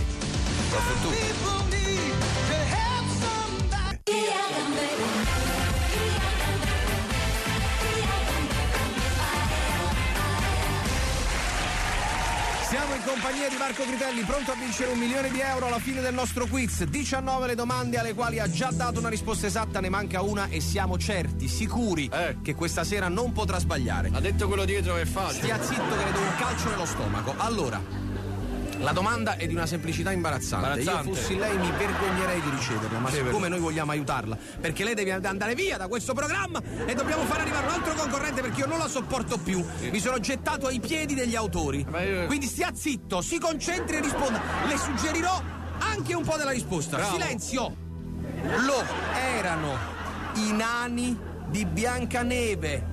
Siamo in compagnia di Marco Critelli, pronto a vincere €1 milione alla fine del nostro quiz. 19 le domande alle quali ha già dato una risposta esatta, ne manca una e siamo certi, sicuri che questa sera non potrà sbagliare. Ha detto quello dietro che è facile. Stia zitto che le do un calcio nello stomaco. Allora, la domanda è di una semplicità imbarazzante. Io fossi lei mi vergognerei di riceverla, ma siccome noi vogliamo aiutarla, perché lei deve andare via da questo programma e dobbiamo far arrivare un altro concorrente perché io non la sopporto più. Mi sono gettato ai piedi degli autori. Quindi stia zitto, si concentri e risponda. Le suggerirò anche un po' della risposta. Bravo. Silenzio! Lo erano i nani di Biancaneve.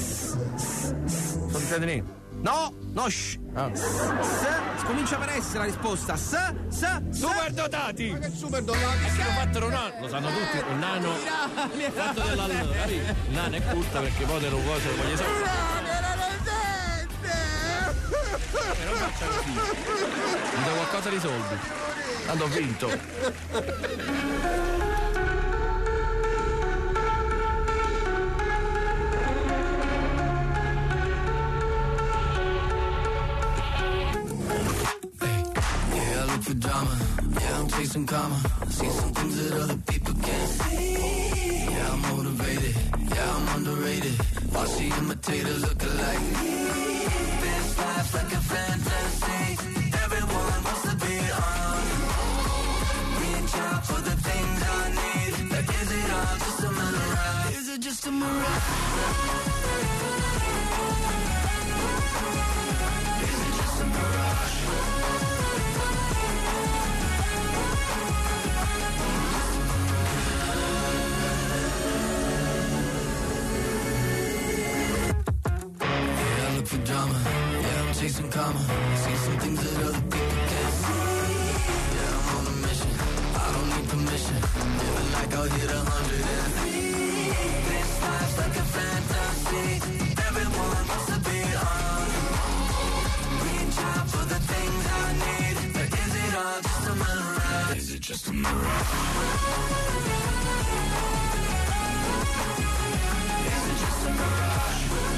Sono italiani. No, shh. Comincia per essere la risposta. Super dotati. Ma che super dotati? Che lo fatto un nano, lo sanno tutti, un nano fatto dell'allora. Il nano è culta perché poi te lo cose con gli soldi. Non faccia così. Mi do qualcosa di soldi. Tanto ho vinto. For drama, yeah, I'm chasing karma. See some things that other people can't see. Yeah, I'm motivated, yeah, I'm underrated. Watch the imitators look alike. This life's like a fantasy. Everyone wants to be on. Reach out for the things I need. Like, is it all just a mirage? Is it just a mirage? Is it just a mirage? For drama, yeah, I'm chasing karma. See some things that other people can't see. Yeah, I'm on a mission, I don't need permission. Living like I'll hit 103. This life's like a fantasy. Everyone wants to be on. Reach out for the things I need. But is it all just a mirage? Is it just a mirage? Is it just a mirage?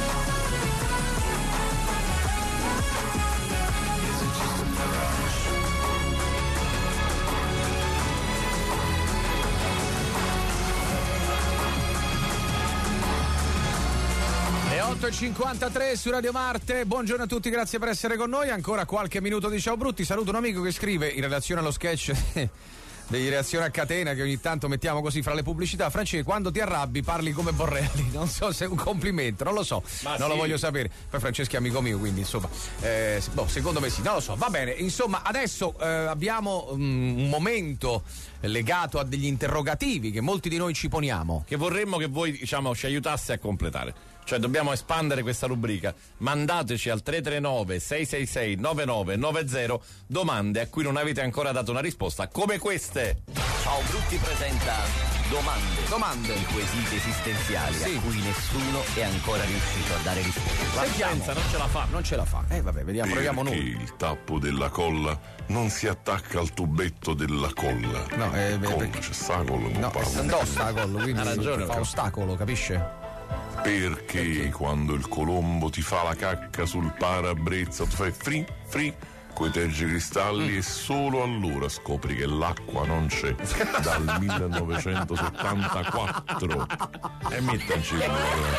Le 8.53 su Radio Marte, buongiorno a tutti, grazie per essere con noi. Ancora qualche minuto di Ciao Brutti. Saluto un amico che scrive in relazione allo sketch degli reazioni a catena che ogni tanto mettiamo così fra le pubblicità. Francesco, quando ti arrabbi parli come Borrelli. Non so se è un complimento, non lo so, non lo voglio sapere. Poi Francesco è amico mio, quindi insomma secondo me sì, non lo so, va bene. Insomma, adesso abbiamo un momento legato a degli interrogativi che molti di noi ci poniamo, che vorremmo che voi, diciamo, ci aiutaste a completare. Cioè dobbiamo espandere questa rubrica. Mandateci al 339-666-9990 domande a cui non avete ancora dato una risposta, come queste. Ciao Brutti presenta Domande. I quesiti esistenziali a cui nessuno è ancora riuscito a dare risposta. La scienza non ce la fa. Vabbè, vediamo, proviamo noi. Il tappo della colla non si attacca al tubetto della colla. No, colla, c'è sta colla. No, sta addosso la colla, quindi ha ragione, fa ostacolo, capisce? Perché quando il colombo ti fa la cacca sul parabrezza, tu fai free, coi tergicristalli e solo allora scopri che l'acqua non c'è dal 1974. E mettanci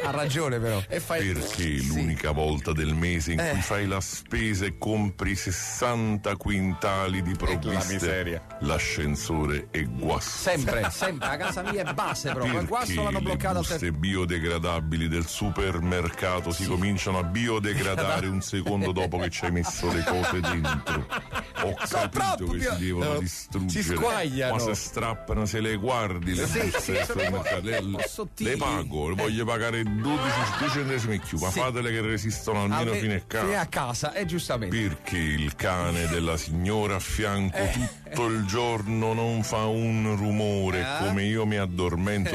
Ha ragione però. Perché l'unica volta del mese in cui fai la spesa e compri 60 quintali di provviste, l'ascensore è guasto. Sempre, a casa mia è base proprio. Il guasto l'hanno bloccato al buste biodegradabili del supermercato si cominciano a biodegradare un secondo dopo che ci hai messo le cose dentro. Ho capito che si devono distruggere. Si squagliano. Ma se strappano, se le guardi le buste del supermercato, le pago, le voglio pagare 2 centesimi in più, ma fatele che resistono almeno fino a casa. Giustamente. Perché il cane della signora a fianco tutto il giorno non fa un rumore come io mi addormento.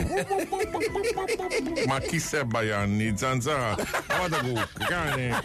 Ma chi stai Baianni? Zanzara, vada cane,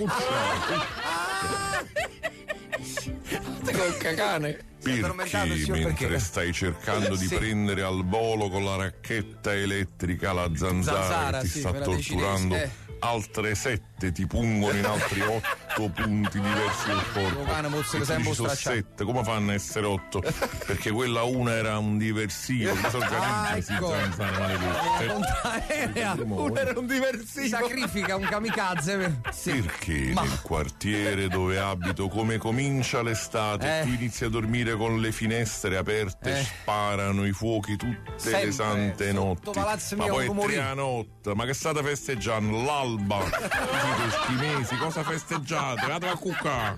cocca cane. Perché mentre stai cercando di prendere al volo con la racchetta elettrica la zanzara che ti sta torturando, altre 7 ti pungono in altri 8 punti diversi del corpo. Sono 7, come fanno a essere 8? Perché quella una era un diversivo, che si organizza zanzare maledette. Una era un diversivo. Sacrifica un kamikaze. Perché nel quartiere dove abito, come comincia l'estate, tu inizi a dormire con le finestre aperte, sparano i fuochi tutte le sante notti. Ma poi è 3 a notte, ma che state festeggiando? L'alba, siete schimesi, cosa festeggiate? Vado a cuccare.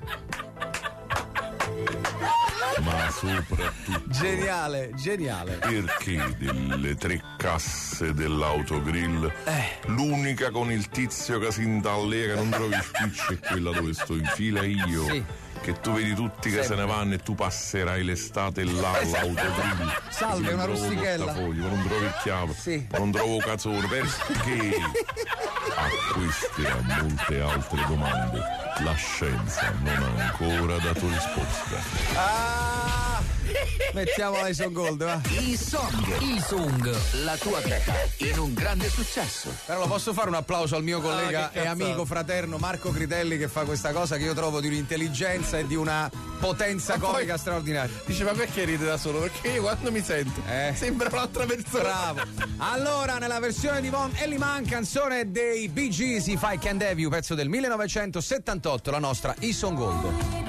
Ma soprattutto geniale perché delle 3 casse dell'autogrill l'unica con il tizio che si intallega non trovi spicci è quella dove sto in fila io, che tu vedi tutti che se ne vanno e tu passerai l'estate là all'autogrill. Salve, una rustichella. Ma non trovo il chiavo, non trovo cazzone. Perché? A queste e a molte altre domande la scienza non ha ancora dato risposta. Mettiamola Ison Gold, va. I-Song, la tua vita in un grande successo. Però lo posso fare un applauso al mio collega e amico fraterno Marco Critelli, che fa questa cosa che io trovo di un'intelligenza e di una potenza comica straordinaria. Dice, ma perché ride da solo? Perché io quando mi sento sembra un'altra persona. Bravo. Allora, nella versione di Von Elliman, canzone dei Bee Gees, If I Can Have You, pezzo del 1978, la nostra Ison Gold.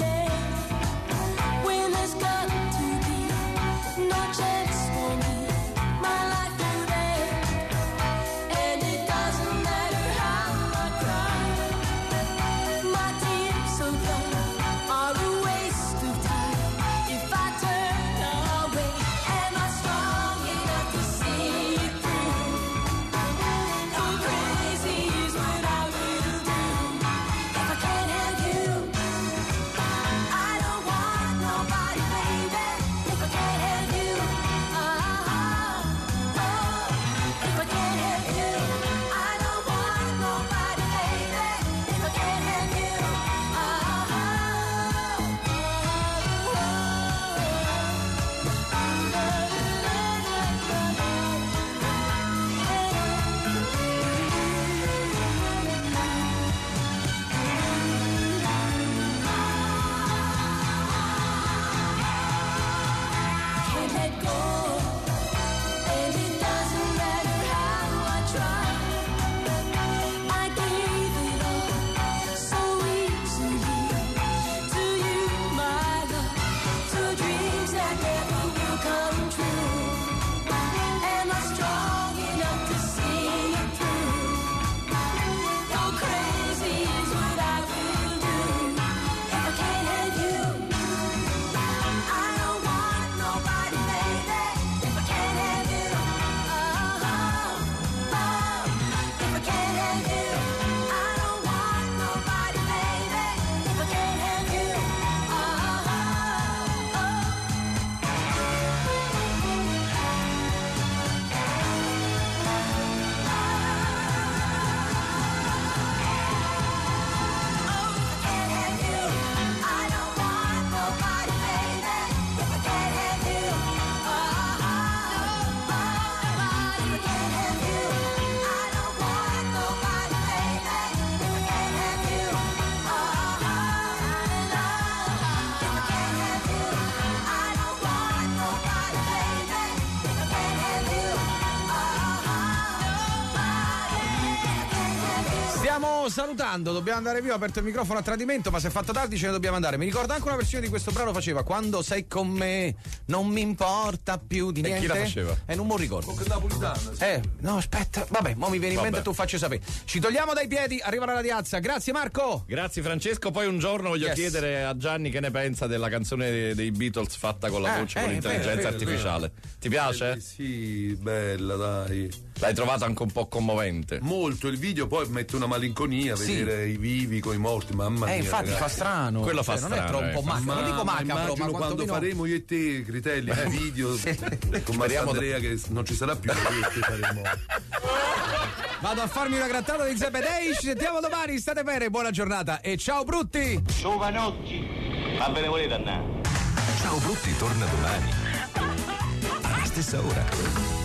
stiamo salutando, dobbiamo andare via, ho aperto il microfono a tradimento, ma se è fatto tardi ce ne dobbiamo andare. Mi ricordo anche una versione di questo brano, faceva "Quando sei con me non mi importa più di niente". E chi la faceva? Non mi ricordo. Con napolitana. No, aspetta, vabbè, mo mi viene in mente, tu faccio sapere. Ci togliamo dai piedi, arriva la radiazza. Grazie Marco. Grazie Francesco, poi un giorno voglio chiedere a Gianni che ne pensa della canzone dei Beatles fatta con la voce, con l'intelligenza artificiale. Ti piace? Sì, bella, dai. L'hai trovato anche un po' commovente? Molto, il video poi mette una malinconia, vedere i vivi con i morti, mamma mia. Infatti ragazzi. fa strano. Quello fa non strano. è troppo macabro, non dico macabro, immagino ma quando faremo io e te, Critelli, il video con Andrea che non ci sarà più, io e te faremo. Vado a farmi una grattata di Zebedei, ci sentiamo domani, state bene, buona giornata e ciao Brutti! Giovanotti, va bene, volete andare? Ciao Brutti torna domani alla stessa ora.